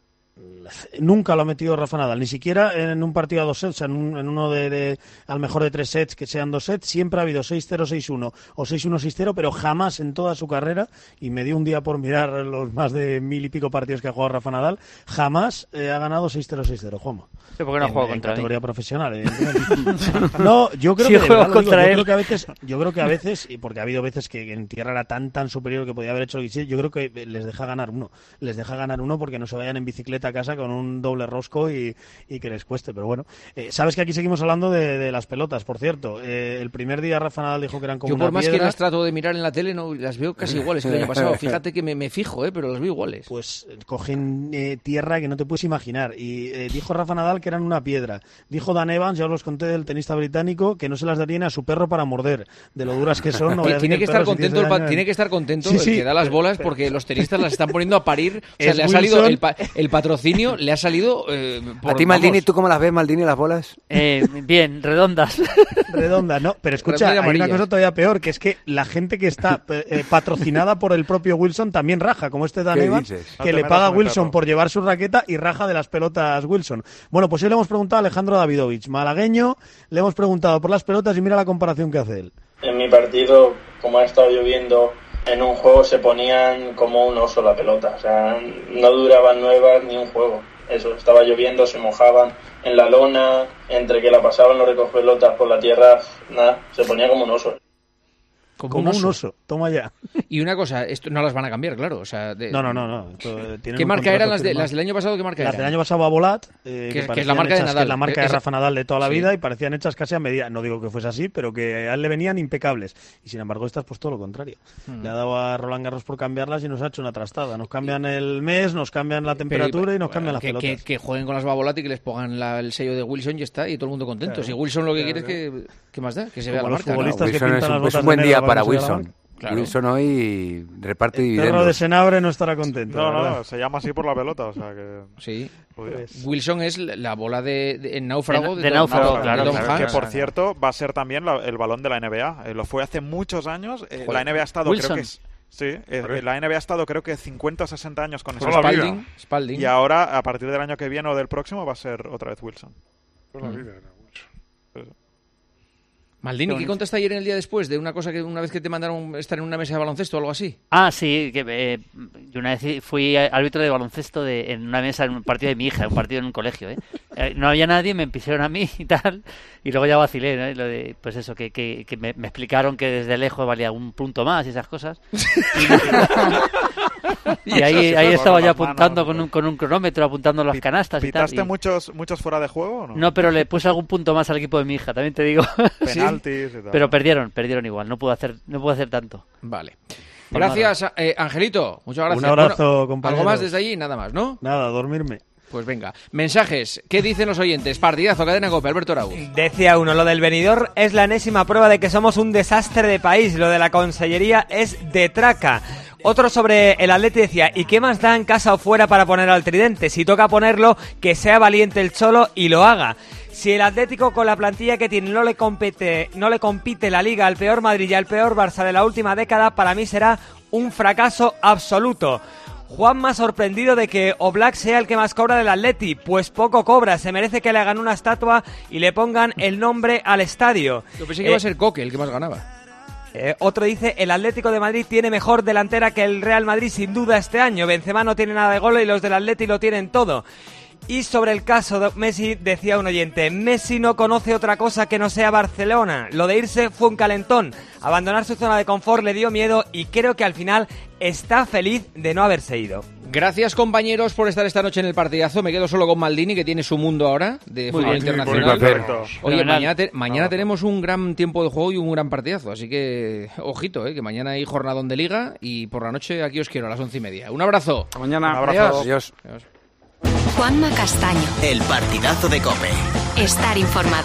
Nunca lo ha metido Rafa Nadal, ni siquiera en un partido a dos sets, o sea, en, un- en uno de, de al mejor de tres sets que sean dos sets, siempre ha habido seis cero, seis uno o seis uno, seis cero, pero jamás en toda su carrera, y me dio un día por mirar los más de mil y pico partidos que ha jugado Rafa Nadal, jamás eh, ha ganado seis cero, seis cero, Juanma. ¿Pero por qué no ha En- jugado en contra mí? categoría profesional, evidentemente. No, yo creo Sí, que de juego verdad lo digo, contra yo él. creo que a veces, yo creo que a veces, y porque ha habido veces que en tierra era tan tan superior que podía haber hecho lo que quisiera, yo creo que les deja ganar uno, les deja ganar uno porque no se vayan en bicicleta a casa con un doble rosco y, y que les cueste, pero bueno. Eh, Sabes que aquí seguimos hablando de, de las pelotas, por cierto. Eh, el primer día Rafa Nadal dijo que eran como Yo una por más que piedra. las trato de mirar en la tele, no las veo casi iguales que el año pasado. Fíjate que me, me fijo, ¿eh? Pero las veo iguales. Pues eh, cogen eh, tierra que no te puedes imaginar. Y eh, dijo Rafa Nadal que eran una piedra. Dijo Dan Evans, ya os los conté del tenista británico, que no se las darían a su perro para morder. De lo duras que son. No Que vaya a ser tiene, el que perro estar se contento el hiciese pa- daño en- tiene que estar contento Sí, el sí. que da las bolas porque los tenistas las están poniendo a parir. O sea, Es le ha salido Wilson. el, pa- el patrocinio, le ha salido. Eh, por, ¿A ti, Maldini, vamos, tú cómo las ves, Maldini, las bolas? Eh, bien, redondas. Redonda, no, pero escucha, Redondas y hay una amarillas. cosa todavía peor, que es que la gente que está eh, eh, patrocinada por el propio Wilson también raja, como este Dan ¿Qué Evans, dices? que No te le metas paga a con mi Wilson perro. por llevar su raqueta y raja de las pelotas Wilson. Bueno, pues hoy le hemos preguntado a Alejandro Davidovich, malagueño, le hemos preguntado por las pelotas y mira la comparación que hace él. En mi partido, como ha estado lloviendo, en un juego se ponían como un oso la pelota. O sea, no duraban nuevas ni un juego. Eso, estaba lloviendo, se mojaban en la lona, entre que la pasaban los recogepelotas por la tierra, nada, se ponía como un oso. Como, como un, oso. un oso, toma ya. Y una cosa, esto no las van a cambiar, claro. O sea, de... No, no, no. no. Esto, ¿Qué marca eran las, de, las del año pasado? ¿Qué marca las eran? del año pasado Abolat, eh, que, que, que es la marca de Nadal. Que es la marca es, de Rafa Nadal de toda la sí. vida y parecían hechas casi a medida. No digo que fuese así, pero que a él le venían impecables. Y sin embargo, estas pues todo lo contrario. Hmm. Le ha dado a Roland Garros por cambiarlas y nos ha hecho una trastada. Nos cambian el mes, nos cambian la temperatura pero, y nos cambian que, las pelotas. Que, que jueguen con las Babolat y que les pongan la, el sello de Wilson y ya está, y todo el mundo contento. Claro, si Wilson lo que claro, quiere claro. es que... ¿Qué más da? Que se vea la marca. No, Wilson es un, es un buen día para Wilson. Claro. Wilson hoy reparte el dividendos. El perro de Senabre no estará contento. No, no, no, se llama así por la pelota, o sea que... Sí. Pues... Wilson es la bola de, de en náufrago de, de, de náufrago, claro, Tom claro, que por cierto va a ser también la, el balón de la N B A. Eh, lo fue hace muchos años. Eh, la N B A ha estado, Wilson. creo que es... Sí, eh, la N B A ha estado creo que cincuenta o sesenta años con Spalding, Spalding. Y ahora, a partir del año que viene o del próximo, va a ser otra vez Wilson. Toda la vida era Wilson. Maldini, ¿qué contaste ayer en el día después? De una cosa que una vez que te mandaron estar en una mesa de baloncesto o algo así. Ah, sí, que eh, yo una vez fui árbitro de baloncesto de, en una mesa en un partido de mi hija, un partido en un colegio, ¿eh? Eh, no había nadie, me pusieron a mí y tal, y luego ya vacilé, ¿no? Y lo de, pues eso, que, que, que me, me explicaron que desde lejos valía un punto más y esas cosas. Y, y ahí, ahí estaba yo apuntando con un, con un cronómetro, apuntando las canastas y tal. ¿Pitaste muchos, muchos fuera de juego o no? No, pero le puse algún punto más al equipo de mi hija, también te digo. Penaltis y tal. Pero perdieron, perdieron igual, no pude hacer, no pude hacer tanto. Vale. Gracias, eh, Angelito. Muchas gracias. Un abrazo, bueno, compañeros. Algo más desde allí, nada más, ¿no? Nada, dormirme. Pues venga. Mensajes. ¿Qué dicen los oyentes? Partidazo, Cadena COPE, Alberto Araúz. Decía uno, lo del Benidorm es la enésima prueba de que somos un desastre de país. Lo de la consellería es de traca. Otro sobre el Atleti decía, ¿y qué más da en casa o fuera para poner al tridente? Si toca ponerlo, que sea valiente el Cholo y lo haga. Si el Atlético con la plantilla que tiene no le compite, no le compite la Liga al peor Madrid y al peor Barça de la última década, para mí será un fracaso absoluto. Juanma sorprendido de que Oblak sea el que más cobra del Atleti, pues poco cobra, se merece que le hagan una estatua y le pongan el nombre al estadio. Yo pensé que eh, iba a ser Coque el que más ganaba. Eh, otro dice, el Atlético de Madrid tiene mejor delantera que el Real Madrid sin duda este año. Benzema no tiene nada de gol y los del Atleti lo tienen todo. Y sobre el caso de Messi decía un oyente, Messi no conoce otra cosa que no sea Barcelona. Lo de irse fue un calentón. Abandonar su zona de confort le dio miedo y creo que al final está feliz de no haberse ido. Gracias, compañeros, por estar esta noche en el partidazo. Me quedo solo con Maldini, que tiene su mundo ahora de muy fútbol bien, internacional. Oye, mañana, te, mañana tenemos un gran tiempo de juego y un gran partidazo. Así que, ojito, eh, que mañana hay jornadón de liga y por la noche aquí os quiero a las once y media. Un abrazo. Hasta mañana. Un abrazo. Adiós. Adiós. Juanma Castaño. El partidazo de COPE. Estar informado.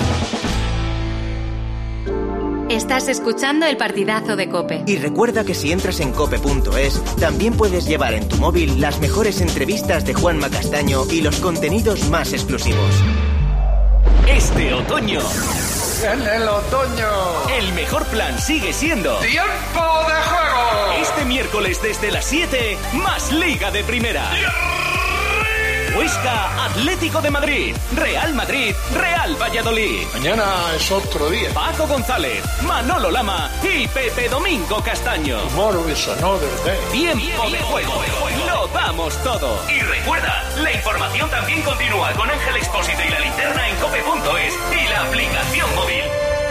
Estás escuchando el partidazo de COPE. Y recuerda que si entras en cope punto es, también puedes llevar en tu móvil las mejores entrevistas de Juanma Castaño y los contenidos más exclusivos. Este otoño. En el otoño. El mejor plan sigue siendo ¡tiempo de juego! Este miércoles desde las siete, más Liga de Primera. Huesca, Atlético de Madrid, Real Madrid, Real Valladolid. Mañana es otro día. Paco González, Manolo Lama y Pepe Domingo Castaño. Tomorrow is another day. Tiempo de juego. Lo damos todo. Y recuerda, la información también continúa con Ángel Expósito y la linterna en cope punto es y la aplicación móvil.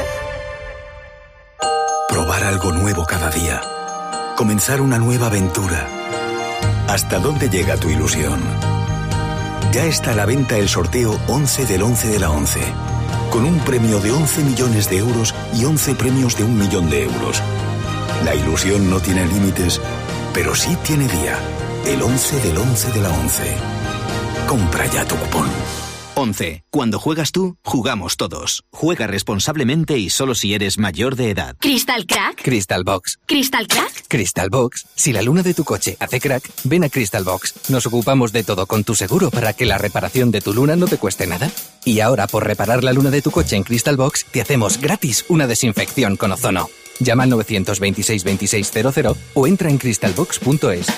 Probar algo nuevo cada día. Comenzar una nueva aventura. ¿Hasta dónde llega tu ilusión? Ya está a la venta el sorteo once del once de la once, con un premio de once millones de euros y once premios de un millón de euros. La ilusión no tiene límites, pero sí tiene día. El once del once de la once. Compra ya tu cupón. once. Cuando juegas tú, jugamos todos. Juega responsablemente y solo si eres mayor de edad. ¿Crystal Crack? Crystal Box. ¿Crystal Crack? Crystal Box. Si la luna de tu coche hace crack, ven a Crystal Box. Nos ocupamos de todo con tu seguro para que la reparación de tu luna no te cueste nada. Y ahora, por reparar la luna de tu coche en Crystal Box, te hacemos gratis una desinfección con ozono. Llama al nueve dos seis, veintiséis cero cero o entra en crystal box punto es.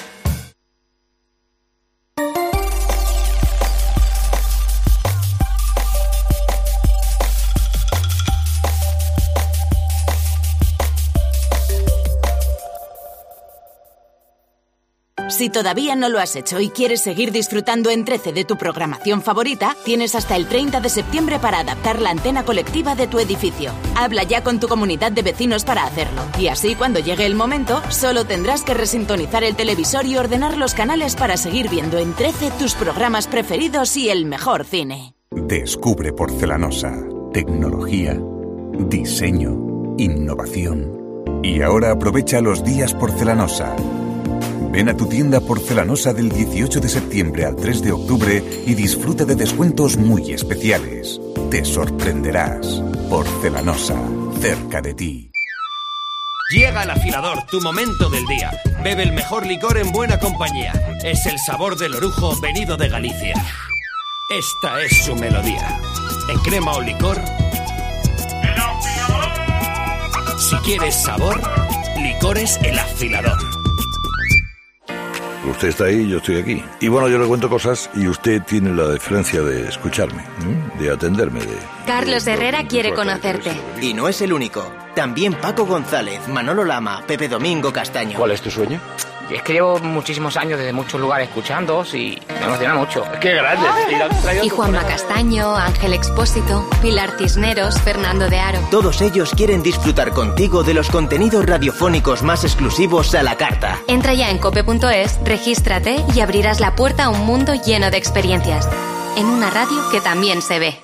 Si todavía no lo has hecho y quieres seguir disfrutando en trece de tu programación favorita, tienes hasta el treinta de septiembre para adaptar la antena colectiva de tu edificio. Habla ya con tu comunidad de vecinos para hacerlo. Y así, cuando llegue el momento, solo tendrás que resintonizar el televisor y ordenar los canales para seguir viendo en trece tus programas preferidos y el mejor cine. Descubre Porcelanosa. Tecnología, diseño, innovación. Y ahora aprovecha los días Porcelanosa. Ven a tu tienda Porcelanosa del dieciocho de septiembre al tres de octubre y disfruta de descuentos muy especiales. Te sorprenderás. Porcelanosa, cerca de ti. Llega el afilador, tu momento del día. Bebe el mejor licor en buena compañía. Es el sabor del orujo venido de Galicia. Esta es su melodía. En crema o licor. Si quieres sabor, Licores El Afilador. Usted está ahí, yo estoy aquí. Y bueno, yo le cuento cosas y usted tiene la deferencia de escucharme, ¿eh? De atenderme. De, Carlos de, Herrera de, de, quiere de, conocerte. Y no es el único. También Paco González, Manolo Lama, Pepe Domingo Castaño. ¿Cuál es tu sueño? Es que llevo muchísimos años desde muchos lugares escuchándoos y me emociona mucho. ¡Qué grande! Y Juanma Castaño, Ángel Expósito, Pilar Cisneros, Fernando de Aro. Todos ellos quieren disfrutar contigo de los contenidos radiofónicos más exclusivos a la carta. Entra ya en cope punto es, regístrate y abrirás la puerta a un mundo lleno de experiencias. En una radio que también se ve.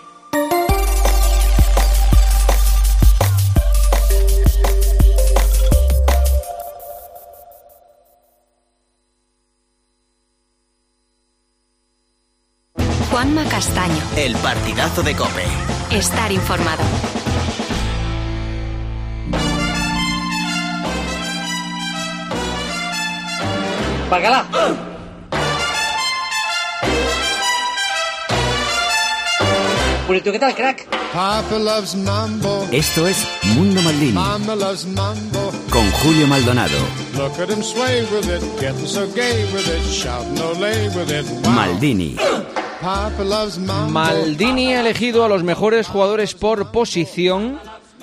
Juanma Castaño. El partidazo de COPE. Estar informado. ¡Bacala! Purito, ¿qué tal, crack? Esto es Mundo Maldini con Julio Maldonado. Maldini. Maldini ha elegido a los mejores jugadores por posición.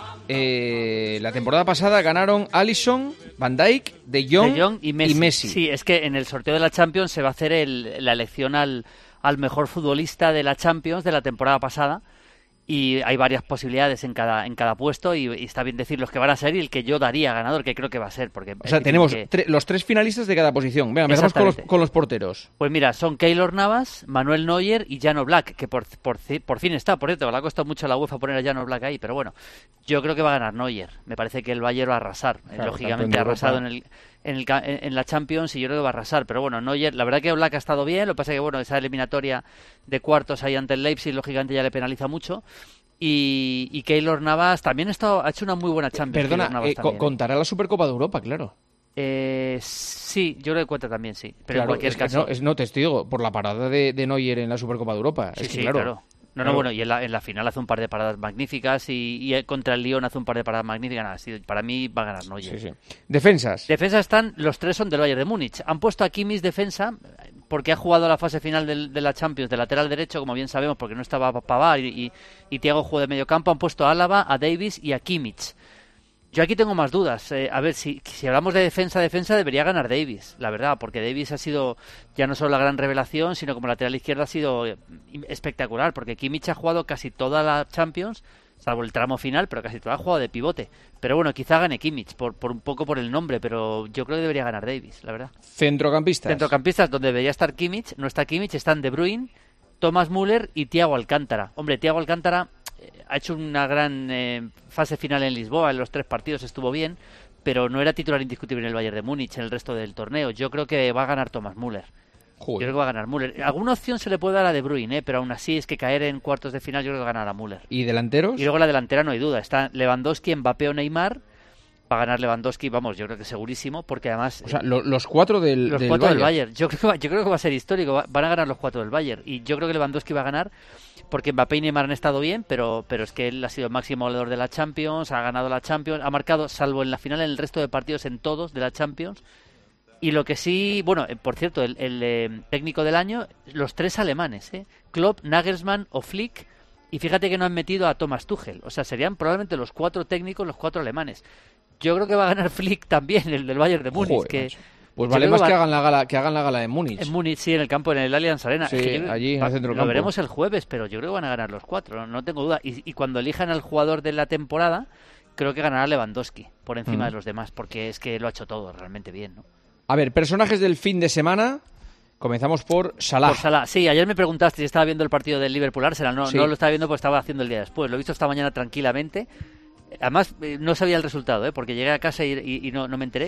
Eh, la temporada pasada ganaron Alisson, Van Dijk, De Jong, De Jong y, Messi. y Messi. Sí, es que en el sorteo de la Champions se va a hacer el, la elección al, al mejor futbolista de la Champions de la temporada pasada. Y hay varias posibilidades en cada en cada puesto y, y está bien decir los que van a ser y el que yo daría ganador, que creo que va a ser. Porque o sea, tenemos que... tre- los tres finalistas de cada posición. Venga, empezamos con los, con los porteros. Pues mira, son Keylor Navas, Manuel Neuer y Jan Oblak, que por, por, por fin está, por cierto, le ha costado mucho a la UEFA poner a Jan Oblak ahí, pero bueno, yo creo que va a ganar Neuer. Me parece que el Bayern va a arrasar. Claro, lógicamente ha arrasado en el... En, el, en la Champions y yo creo que va a arrasar, pero bueno, Neuer, la verdad que Oblak ha estado bien, lo que pasa es que bueno, esa eliminatoria de cuartos ahí ante el Leipzig lógicamente ya le penaliza mucho. Y, y Keylor Navas también ha, estado, ha hecho una muy buena Champions. Perdona, eh, co- contará la Supercopa de Europa, claro. Eh, sí, yo creo que cuenta también, sí. Pero claro, en cualquier es caso... No, es, no, te digo, por la parada de, de Neuer en la Supercopa de Europa. Sí, es que, sí, claro. claro. No, no, bueno, y en la, en la final hace un par de paradas magníficas y, y contra el Lyon hace un par de paradas magníficas. Nada, sí, para mí va a ganar Neuer. Sí, sí. Defensas. Defensas están, los tres son del Bayern de Múnich. Han puesto a Kimmich defensa porque ha jugado la fase final del, de la Champions de lateral derecho, como bien sabemos, porque no estaba Pavard y, y, y Thiago jugó de medio campo. Han puesto a Álava, a Davis y a Kimmich. Yo aquí tengo más dudas. Eh, a ver, si, si hablamos de defensa, defensa debería ganar Davis, la verdad, porque Davis ha sido ya no solo la gran revelación, sino como lateral izquierdo ha sido espectacular, porque Kimmich ha jugado casi toda la Champions, salvo el tramo final, pero casi toda ha jugado de pivote. Pero bueno, quizá gane Kimmich, por, por un poco por el nombre, pero yo creo que debería ganar Davis, la verdad. Centrocampistas. Centrocampistas, donde debería estar Kimmich, no está Kimmich, están De Bruyne, Thomas Müller y Thiago Alcántara. Hombre, Thiago Alcántara ha hecho una gran eh, fase final en Lisboa, en los tres partidos estuvo bien, pero no era titular indiscutible en el Bayern de Múnich en el resto del torneo. Yo creo que va a ganar Thomas Müller. Joder. Yo creo que va a ganar Müller. Alguna opción se le puede dar a De Bruyne, ¿eh? Pero aún así es que caer en cuartos de final yo creo que ganará Müller. ¿Y delanteros? Y luego la delantera no hay duda. Está Lewandowski, Mbappé o Neymar. Va a ganar Lewandowski, vamos, yo creo que segurísimo, porque además... O sea, lo, los cuatro del Los del cuatro Bayern. del Bayern. Yo creo, que va, yo creo que va a ser histórico. Va, van a ganar los cuatro del Bayern. Y yo creo que Lewandowski va a ganar porque Mbappé y Neymar han estado bien, pero, pero es que él ha sido el máximo goleador de la Champions, ha ganado la Champions, ha marcado, salvo en la final, en el resto de partidos, en todos de la Champions. Y lo que sí, bueno, eh, por cierto, el, el eh, técnico del año, los tres alemanes, ¿eh? Klopp, Nagelsmann o Flick. Y fíjate que no han metido a Thomas Tuchel. O sea, serían probablemente los cuatro técnicos, los cuatro alemanes. Yo creo que va a ganar Flick también, el del Bayern de Múnich, Joder, que macho. Pues vale más que hagan la gala que hagan la gala en Múnich. En Múnich, sí, en el campo, en el Allianz Arena. Sí, es que yo, allí en el centro del campo. Lo veremos el jueves, pero yo creo que van a ganar los cuatro, no, no tengo duda. Y, y cuando elijan al jugador de la temporada, creo que ganará Lewandowski por encima mm. de los demás, porque es que lo ha hecho todo realmente bien, ¿no? A ver, personajes del fin de semana. Comenzamos por Salah. Por Salah. Sí, ayer me preguntaste si estaba viendo el partido del Liverpool-Arsenal. No, sí. no lo estaba viendo porque estaba haciendo el día después. Lo he visto esta mañana tranquilamente. Además, no sabía el resultado, ¿eh? Porque llegué a casa y, y, y no, no me enteré.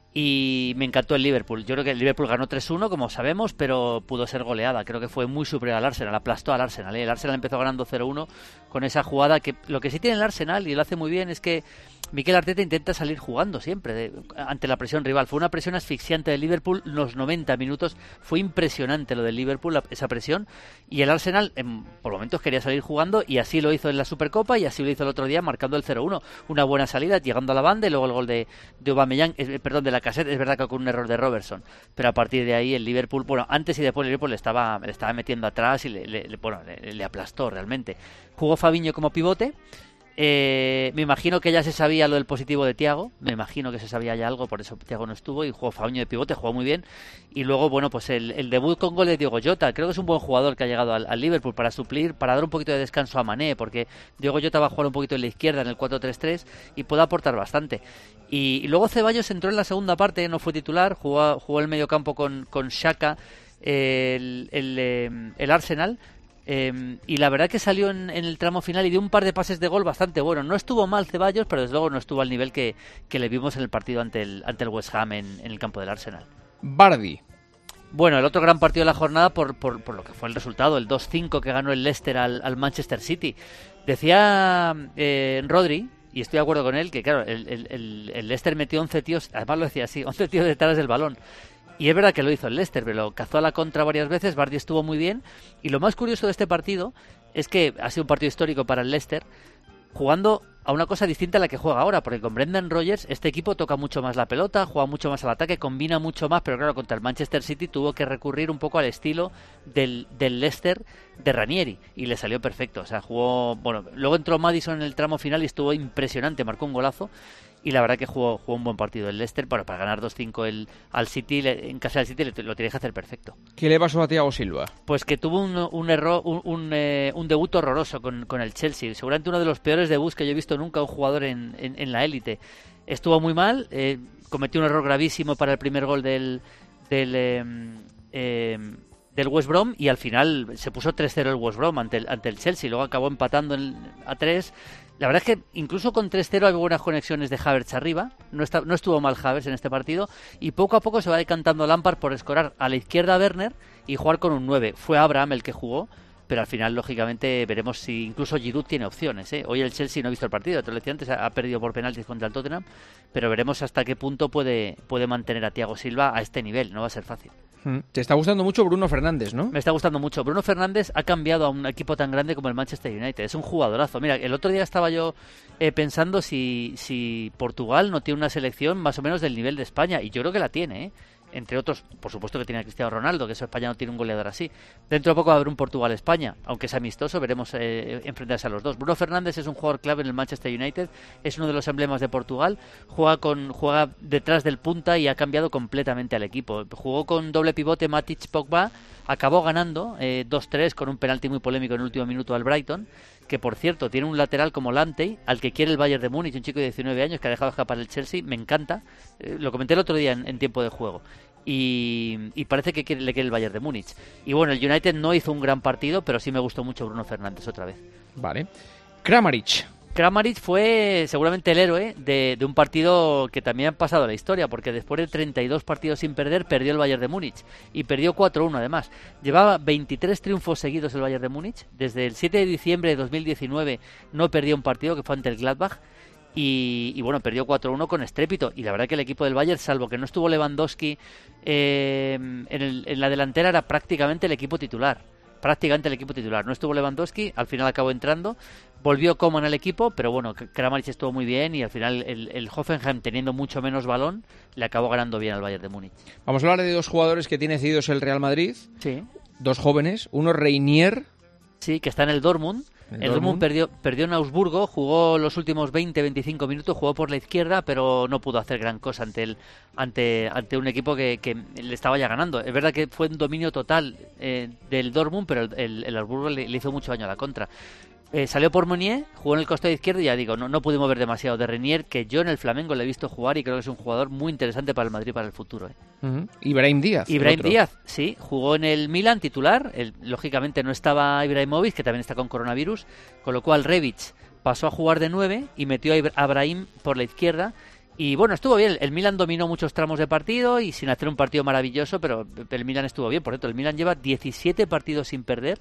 Y me encantó el Liverpool. Yo creo que el Liverpool ganó tres uno, como sabemos, pero pudo ser goleada. Creo que fue muy superior al Arsenal, aplastó al Arsenal, ¿eh? El Arsenal empezó ganando cero uno con esa jugada que lo que sí tiene el Arsenal, y lo hace muy bien, es que Mikel Arteta intenta salir jugando siempre de, ante la presión rival. Fue una presión asfixiante del Liverpool los noventa minutos. Fue impresionante lo del Liverpool, la, esa presión. Y el Arsenal, en, por momentos, quería salir jugando, y así lo hizo en la Supercopa, y así lo hizo el otro día, marcando el cero uno. Una buena salida, llegando a la banda, y luego el gol de, de Aubameyang, eh, perdón, de Lacazette. Es verdad que con un error de Robertson, pero a partir de ahí el Liverpool, bueno, antes y después el Liverpool le estaba, le estaba metiendo atrás y le, le, bueno, le, le aplastó realmente. Jugó Fabinho como pivote. Eh, me imagino que ya se sabía lo del positivo de Thiago, me imagino que se sabía ya algo, por eso Thiago no estuvo, y jugó Fabinho de pivote, jugó muy bien. Y luego, bueno, pues el, el debut con gol de Diogo Jota, creo que es un buen jugador que ha llegado al, al Liverpool para suplir, para dar un poquito de descanso a Mané, porque Diogo Jota va a jugar un poquito en la izquierda en el cuatro tres tres y puede aportar bastante. Y, y luego Ceballos entró en la segunda parte, no fue titular, jugó, jugó el mediocampo con, con Xhaka, eh, el, el, eh, el Arsenal. Eh, y la verdad que salió en, en el tramo final y dio un par de pases de gol bastante bueno. No estuvo mal Ceballos, pero desde luego no estuvo al nivel que, que le vimos en el partido ante el, ante el West Ham en, en el campo del Arsenal. Vardy. Bueno, el otro gran partido de la jornada por, por, por lo que fue el resultado, el dos cinco que ganó el Leicester al, al Manchester City. Decía eh, Rodri, y estoy de acuerdo con él, que claro, el, el, el, el Leicester metió once tíos, además lo decía así, once tíos detrás del balón. Y es verdad que lo hizo el Leicester, pero lo cazó a la contra varias veces. Vardy estuvo muy bien. Y lo más curioso de este partido es que ha sido un partido histórico para el Leicester, jugando a una cosa distinta a la que juega ahora, porque con Brendan Rodgers este equipo toca mucho más la pelota, juega mucho más al ataque, combina mucho más, pero claro, contra el Manchester City tuvo que recurrir un poco al estilo del, del Leicester de Ranieri, y le salió perfecto. O sea, jugó, bueno, luego entró Maddison en el tramo final y estuvo impresionante, marcó un golazo. Y la verdad que jugó, jugó un buen partido el Leicester, bueno, para ganar dos cinco el, al City, le, en casa del City le, lo tiene que hacer perfecto. ¿Qué le pasó a Thiago Silva? Pues que tuvo un, un error, un, un, eh, un debut horroroso con, con el Chelsea. Seguramente uno de los peores debuts que yo he visto nunca un jugador en, en, en la élite. Estuvo muy mal, eh, cometió un error gravísimo para el primer gol del, del, eh, eh, del West Brom, y al final se puso tres cero el West Brom ante el, ante el Chelsea. Luego acabó empatando en, a tres. La verdad es que incluso con tres cero hay buenas conexiones de Havertz arriba. No, está, no estuvo mal Havertz en este partido. Y poco a poco se va decantando Lampard por escorar a la izquierda a Werner y jugar con un nueve. Fue Abraham el que jugó, pero al final, lógicamente, veremos si incluso Giroud tiene opciones, ¿eh? Hoy el Chelsea, no he visto el partido, te lo decía antes, ha perdido por penaltis contra el Tottenham, pero veremos hasta qué punto puede, puede mantener a Thiago Silva a este nivel. No va a ser fácil. Te está gustando mucho Bruno Fernández, ¿no? Me está gustando mucho. Bruno Fernández ha cambiado a un equipo tan grande como el Manchester United. Es un jugadorazo. Mira, el otro día estaba yo eh, pensando si, si Portugal no tiene una selección más o menos del nivel de España, y yo creo que la tiene, ¿eh? Entre otros, por supuesto que tiene a Cristiano Ronaldo, que eso España no tiene un goleador así. Dentro de poco va a haber un Portugal-España, aunque es amistoso, veremos eh, enfrentarse a los dos. Bruno Fernández es un jugador clave en el Manchester United, es uno de los emblemas de Portugal, juega con juega detrás del punta y ha cambiado completamente al equipo. Jugó con doble pivote Matic-Pogba, acabó ganando eh, dos tres con un penalti muy polémico en el último minuto al Brighton, que por cierto tiene un lateral como Lantey, al que quiere el Bayern de Múnich, un chico de diecinueve años que ha dejado escapar el Chelsea. Me encanta, eh, lo comenté el otro día en, en tiempo de juego. Y, y parece que quiere, le quiere el Bayern de Múnich. Y bueno, el United no hizo un gran partido, pero sí me gustó mucho Bruno Fernández otra vez. Vale. Kramaric. Kramaric fue seguramente el héroe de, de un partido que también ha pasado a la historia, porque después de treinta y dos partidos sin perder, perdió el Bayern de Múnich, y perdió cuatro uno además. Llevaba veintitrés triunfos seguidos el Bayern de Múnich. Desde el siete de diciembre de dos mil diecinueve no perdió un partido, que fue ante el Gladbach. Y, y bueno, perdió cuatro uno con estrépito. Y la verdad que el equipo del Bayern, salvo que no estuvo Lewandowski eh, en, el, en la delantera, era prácticamente el equipo titular. Prácticamente el equipo titular. No estuvo Lewandowski, al final acabó entrando. Volvió Coman al equipo, pero bueno, Kramaric estuvo muy bien, y al final el, el Hoffenheim, teniendo mucho menos balón, le acabó ganando bien al Bayern de Múnich. Vamos a hablar de dos jugadores que tiene cedidos el Real Madrid. Sí. Dos jóvenes. Uno, Reinier. Sí, que está en el Dortmund. El, el Dortmund perdió, perdió en Augsburgo, jugó los últimos veinte veinticinco minutos, jugó por la izquierda, pero no pudo hacer gran cosa ante el ante ante un equipo que, que le estaba ya ganando. Es verdad que fue un dominio total eh, del Dortmund, pero el, el Augsburgo le, le hizo mucho daño a la contra. Eh, salió por Meunier, jugó en el costado izquierdo y ya digo, no, no pudimos ver demasiado de Renier, que yo en el Flamengo le he visto jugar y creo que es un jugador muy interesante para el Madrid para el futuro. ¿eh? Uh-huh. Ibrahim Díaz. Ibrahim Díaz, sí, jugó en el Milan titular, el, lógicamente no estaba Ibrahimovic, que también está con coronavirus, con lo cual Rebic pasó a jugar de nueve y metió a Ibrahim por la izquierda. Y bueno, estuvo bien, el Milan dominó muchos tramos de partido y sin hacer un partido maravilloso, pero el Milan estuvo bien. Por cierto, el Milan lleva diecisiete partidos sin perder.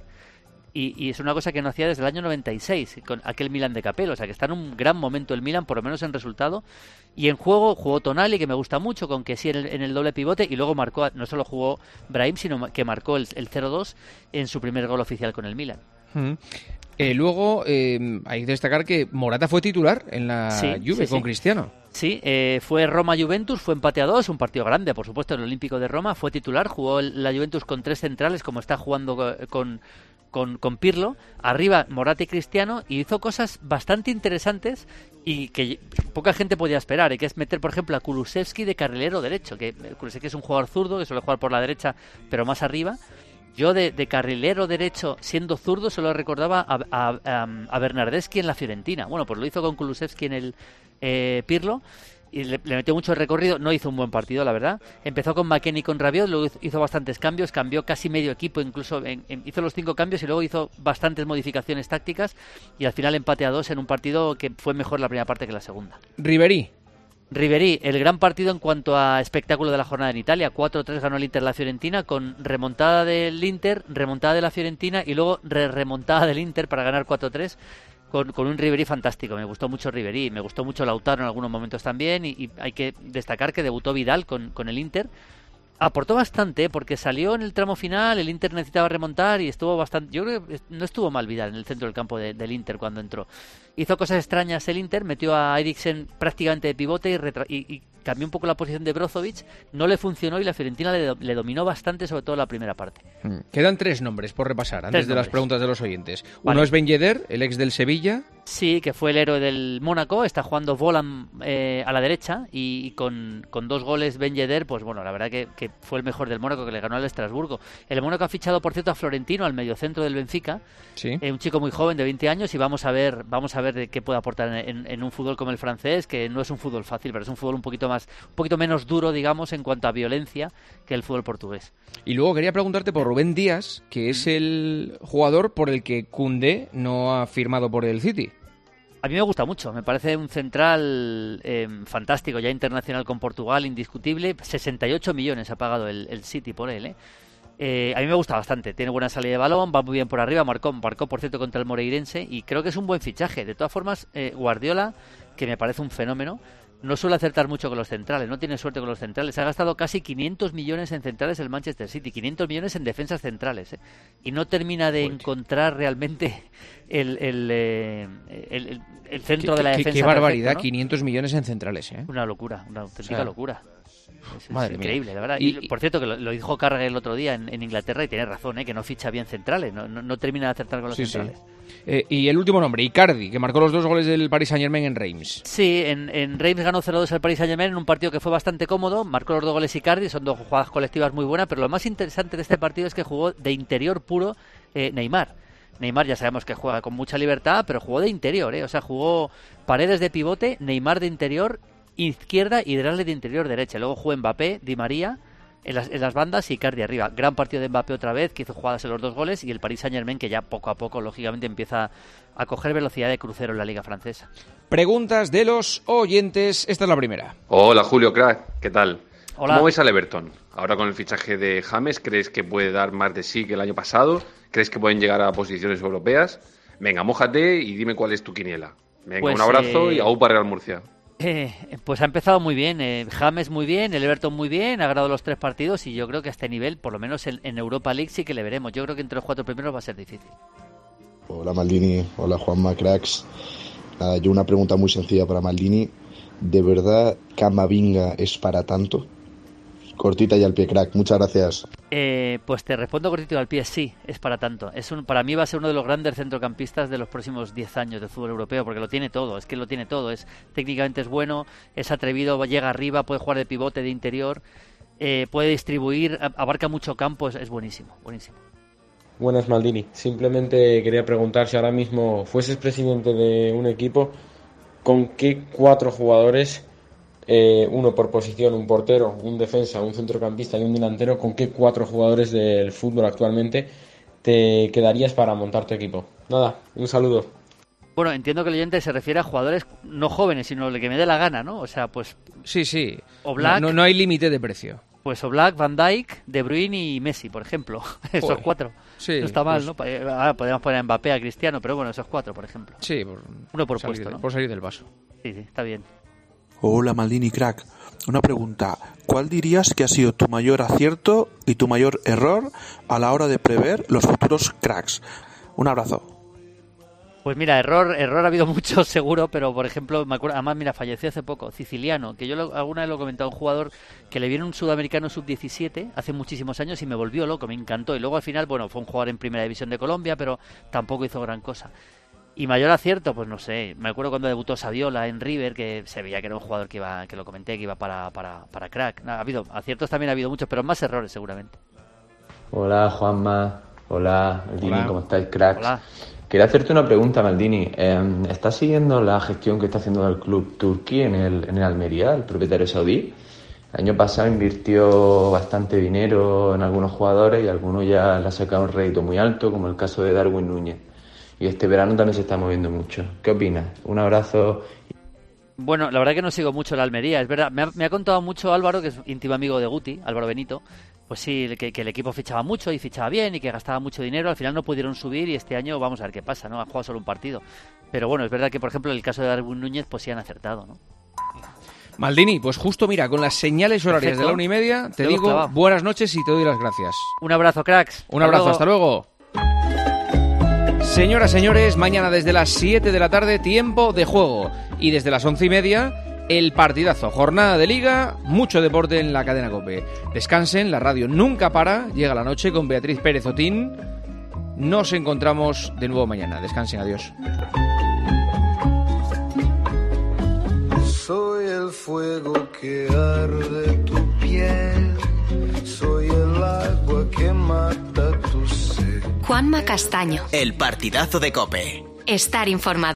Y, y es una cosa que no hacía desde el año noventa y seis, con aquel Milan de Capello. O sea, que está en un gran momento el Milan, por lo menos en resultado. Y en juego, jugó Tonali, que me gusta mucho, con que sí en el, en el doble pivote. Y luego marcó, no solo jugó Brahim, sino que marcó el, el cero dos en su primer gol oficial con el Milan. Uh-huh. Eh, luego, eh, hay que destacar que Morata fue titular en la sí, Juve sí, con sí. Cristiano. Sí, eh, fue Roma-Juventus, fue empate a dos, un partido grande, por supuesto, en el Olímpico de Roma. Fue titular, jugó el, la Juventus con tres centrales, como está jugando con... Con, con Pirlo, arriba Morata y Cristiano, y hizo cosas bastante interesantes y que poca gente podía esperar, y que es meter, por ejemplo, a Kulusevski de carrilero derecho, que Kulusevski es un jugador zurdo que suele jugar por la derecha, pero más arriba. Yo de, de carrilero derecho, siendo zurdo, solo recordaba a, a, a, a Bernardeschi en la Fiorentina. Bueno, pues lo hizo con Kulusevski en el eh, Pirlo, y le, le metió mucho el recorrido, no hizo un buen partido, la verdad. Empezó con McKennie y con Rabiot, luego hizo bastantes cambios, cambió casi medio equipo, incluso en, en, hizo los cinco cambios y luego hizo bastantes modificaciones tácticas y al final empate a dos en un partido que fue mejor la primera parte que la segunda. Ribery. Ribery, el gran partido en cuanto a espectáculo de la jornada en Italia. cuatro tres ganó el Inter la Fiorentina con remontada del Inter, remontada de la Fiorentina y luego re remontada del Inter para ganar cuatro tres. Con, con un Ribery fantástico, me gustó mucho Ribery, me gustó mucho Lautaro en algunos momentos también y, y hay que destacar que debutó Vidal con, con el Inter. Aportó bastante porque salió en el tramo final, el Inter necesitaba remontar y estuvo bastante... Yo creo que no estuvo mal Vidal en el centro del campo de, del Inter cuando entró. Hizo cosas extrañas el Inter, metió a Eriksen prácticamente de pivote y, retra y, y cambió un poco la posición de Brozovic, no le funcionó y la Fiorentina le, le dominó bastante, sobre todo la primera parte. Quedan tres nombres por repasar antes tres de nombres. las preguntas de los oyentes. Vale. Uno es Ben Yedder, el ex del Sevilla. Sí, que fue el héroe del Mónaco, está jugando Volan eh, a la derecha y, y con, con dos goles Ben Yedder, pues bueno, la verdad que, que fue el mejor del Mónaco, que le ganó al Estrasburgo. El Mónaco ha fichado, por cierto, a Florentino, al mediocentro del Benfica, sí. eh, un chico muy joven de veinte años y vamos a ver vamos a ver de qué puede aportar en, en, en un fútbol como el francés, que no es un fútbol fácil, pero es un fútbol un poquito más un poquito menos duro, digamos, en cuanto a violencia que el fútbol portugués. Y luego quería preguntarte por Rubén Díaz, que es el jugador por el que Koundé no ha firmado por el City. A mí me gusta mucho, me parece un central eh, fantástico, ya internacional con Portugal, indiscutible. sesenta y ocho millones ha pagado el, el City por él, ¿eh? Eh, a mí me gusta bastante, tiene buena salida de balón, va muy bien por arriba, marcó, marcó por cierto contra el Moreirense y creo que es un buen fichaje. De todas formas, eh, Guardiola, que me parece un fenómeno, no suele acertar mucho con los centrales, no tiene suerte con los centrales. Ha gastado casi quinientos millones en centrales el Manchester City, quinientos millones en defensas centrales, ¿eh? Y no termina de encontrar realmente el, el, eh, el, el, el centro ¿Qué, de la qué, defensa. Qué barbaridad, perfecto, ¿no? quinientos millones en centrales, ¿eh? Una locura, una auténtica o sea, locura. Es, es Madre increíble, mía. la verdad. Y, y por cierto, que lo, lo dijo Carragher el otro día en, en Inglaterra y tiene razón, ¿eh? Que no ficha bien centrales, no, no, no termina de acertar con los sí, centrales. Sí. Eh, y el último nombre, Icardi, que marcó los dos goles del Paris Saint-Germain en Reims. Sí, en, en Reims ganó cero dos al Paris Saint-Germain en un partido que fue bastante cómodo, marcó los dos goles Icardi, son dos jugadas colectivas muy buenas, pero lo más interesante de este partido es que jugó de interior puro eh, Neymar. Neymar ya sabemos que juega con mucha libertad, pero jugó de interior, ¿eh? O sea, jugó Paredes de pivote, Neymar de interior izquierda y Draxler de interior derecha. Luego jugó Mbappé, Di María en las, en las bandas y Icardi arriba. Gran partido de Mbappé otra vez, que hizo jugadas en los dos goles, y el Paris Saint-Germain, que ya poco a poco, lógicamente, empieza a coger velocidad de crucero en la Liga Francesa. Preguntas de los oyentes. Esta es la primera. Hola, Julio, crack. ¿Qué tal? Hola. ¿Cómo ves al Everton? Ahora con el fichaje de James, ¿crees que puede dar más de sí que el año pasado? ¿Crees que pueden llegar a posiciones europeas? Venga, mójate y dime cuál es tu quiniela. Venga, pues, un abrazo eh... y aupa Real Murcia. Eh, pues ha empezado muy bien, eh, James muy bien, el Everton muy bien, ha ganado los tres partidos y yo creo que a este nivel, por lo menos en, en Europa League, sí que le veremos. Yo creo que entre los cuatro primeros va a ser difícil. Hola Maldini, hola Juanma, cracks. Nada, yo una pregunta muy sencilla para Maldini. ¿De verdad Camavinga es para tanto? cortita y al pie, crack. Muchas gracias. Eh, pues te respondo cortito y al pie, sí, es para tanto. Es un, para mí va a ser uno de los grandes centrocampistas de los próximos diez años del fútbol europeo, porque lo tiene todo, es que lo tiene todo. Es, técnicamente es bueno, es atrevido, llega arriba, puede jugar de pivote, de interior, eh, puede distribuir, abarca mucho campo, es, es buenísimo, buenísimo. Buenas, Maldini. Simplemente quería preguntar si ahora mismo fueses presidente de un equipo, ¿con qué cuatro jugadores, eh, uno por posición, un portero, un defensa, un centrocampista y un delantero, con qué cuatro jugadores del fútbol actualmente te quedarías para montar tu equipo? Nada, un saludo. Bueno, entiendo que el oyente se refiere a jugadores no jóvenes, sino el que me dé la gana, ¿no? O sea, pues... Sí, sí. Oblak, no, no hay límite de precio. Pues Oblak, Van Dijk, De Bruyne y Messi, por ejemplo. Esos Joder. cuatro. Sí, no está mal, pues... ¿no? Ahora podríamos poner a Mbappé, a Cristiano, pero bueno, esos cuatro, por ejemplo. Sí, por, uno por salir, puesto, ¿no? Por salir del vaso. Sí, sí, está bien. Hola, Maldini crack. Una pregunta. ¿Cuál dirías que ha sido tu mayor acierto y tu mayor error a la hora de prever los futuros cracks? Un abrazo. Pues mira, error error ha habido mucho seguro, pero por ejemplo, me acuerdo, además mira, falleció hace poco, Siciliano, que yo lo, alguna vez lo he comentado, un jugador que le vieron un sudamericano sub diecisiete hace muchísimos años y me volvió loco, me encantó. Y luego al final, bueno, fue un jugador en primera división de Colombia, pero tampoco hizo gran cosa. Y mayor acierto, pues no sé, me acuerdo cuando debutó Saviola en River, que se veía que era un jugador que iba, que lo comenté, que iba para, para, para crack. Ha habido aciertos, también ha habido muchos, pero más errores seguramente. Hola, Juanma. Hola, Maldini, Hola. ¿cómo estáis, cracks? Hola. Quería hacerte una pregunta, Maldini. Eh, ¿Estás siguiendo la gestión que está haciendo el club Turquí en el, en el Almería, el propietario saudí? El año pasado invirtió bastante dinero en algunos jugadores y algunos ya le ha sacado un rédito muy alto, como el caso de Darwin Núñez. Y este verano también se está moviendo mucho. ¿Qué opinas? Un abrazo. Bueno, la verdad que no sigo mucho la Almería, es verdad. Me ha, me ha contado mucho Álvaro, que es íntimo amigo de Guti, Álvaro Benito. Pues sí, que, que el equipo fichaba mucho y fichaba bien y que gastaba mucho dinero. Al final no pudieron subir y este año vamos a ver qué pasa, ¿no? Han jugado solo un partido. Pero bueno, es verdad que, por ejemplo, en el caso de Darwin Núñez, pues sí han acertado, ¿no? Maldini, pues justo mira, con las señales horarias Perfecto. de la una y media, te Luego digo clavado. buenas noches y te doy las gracias. Un abrazo, cracks. Un abrazo, hasta luego. Hasta luego. Señoras, señores, mañana desde las siete de la tarde, tiempo de juego. Y desde las once y media... el partidazo, jornada de liga, mucho deporte en la cadena COPE. Descansen, la radio nunca para, llega la noche con Beatriz Pérez Otín. Nos encontramos de nuevo mañana. Descansen, adiós. Soy el fuego que arde tu piel, soy el agua que mata tu sed. Juanma Castaño. El partidazo de COPE. Estar informado.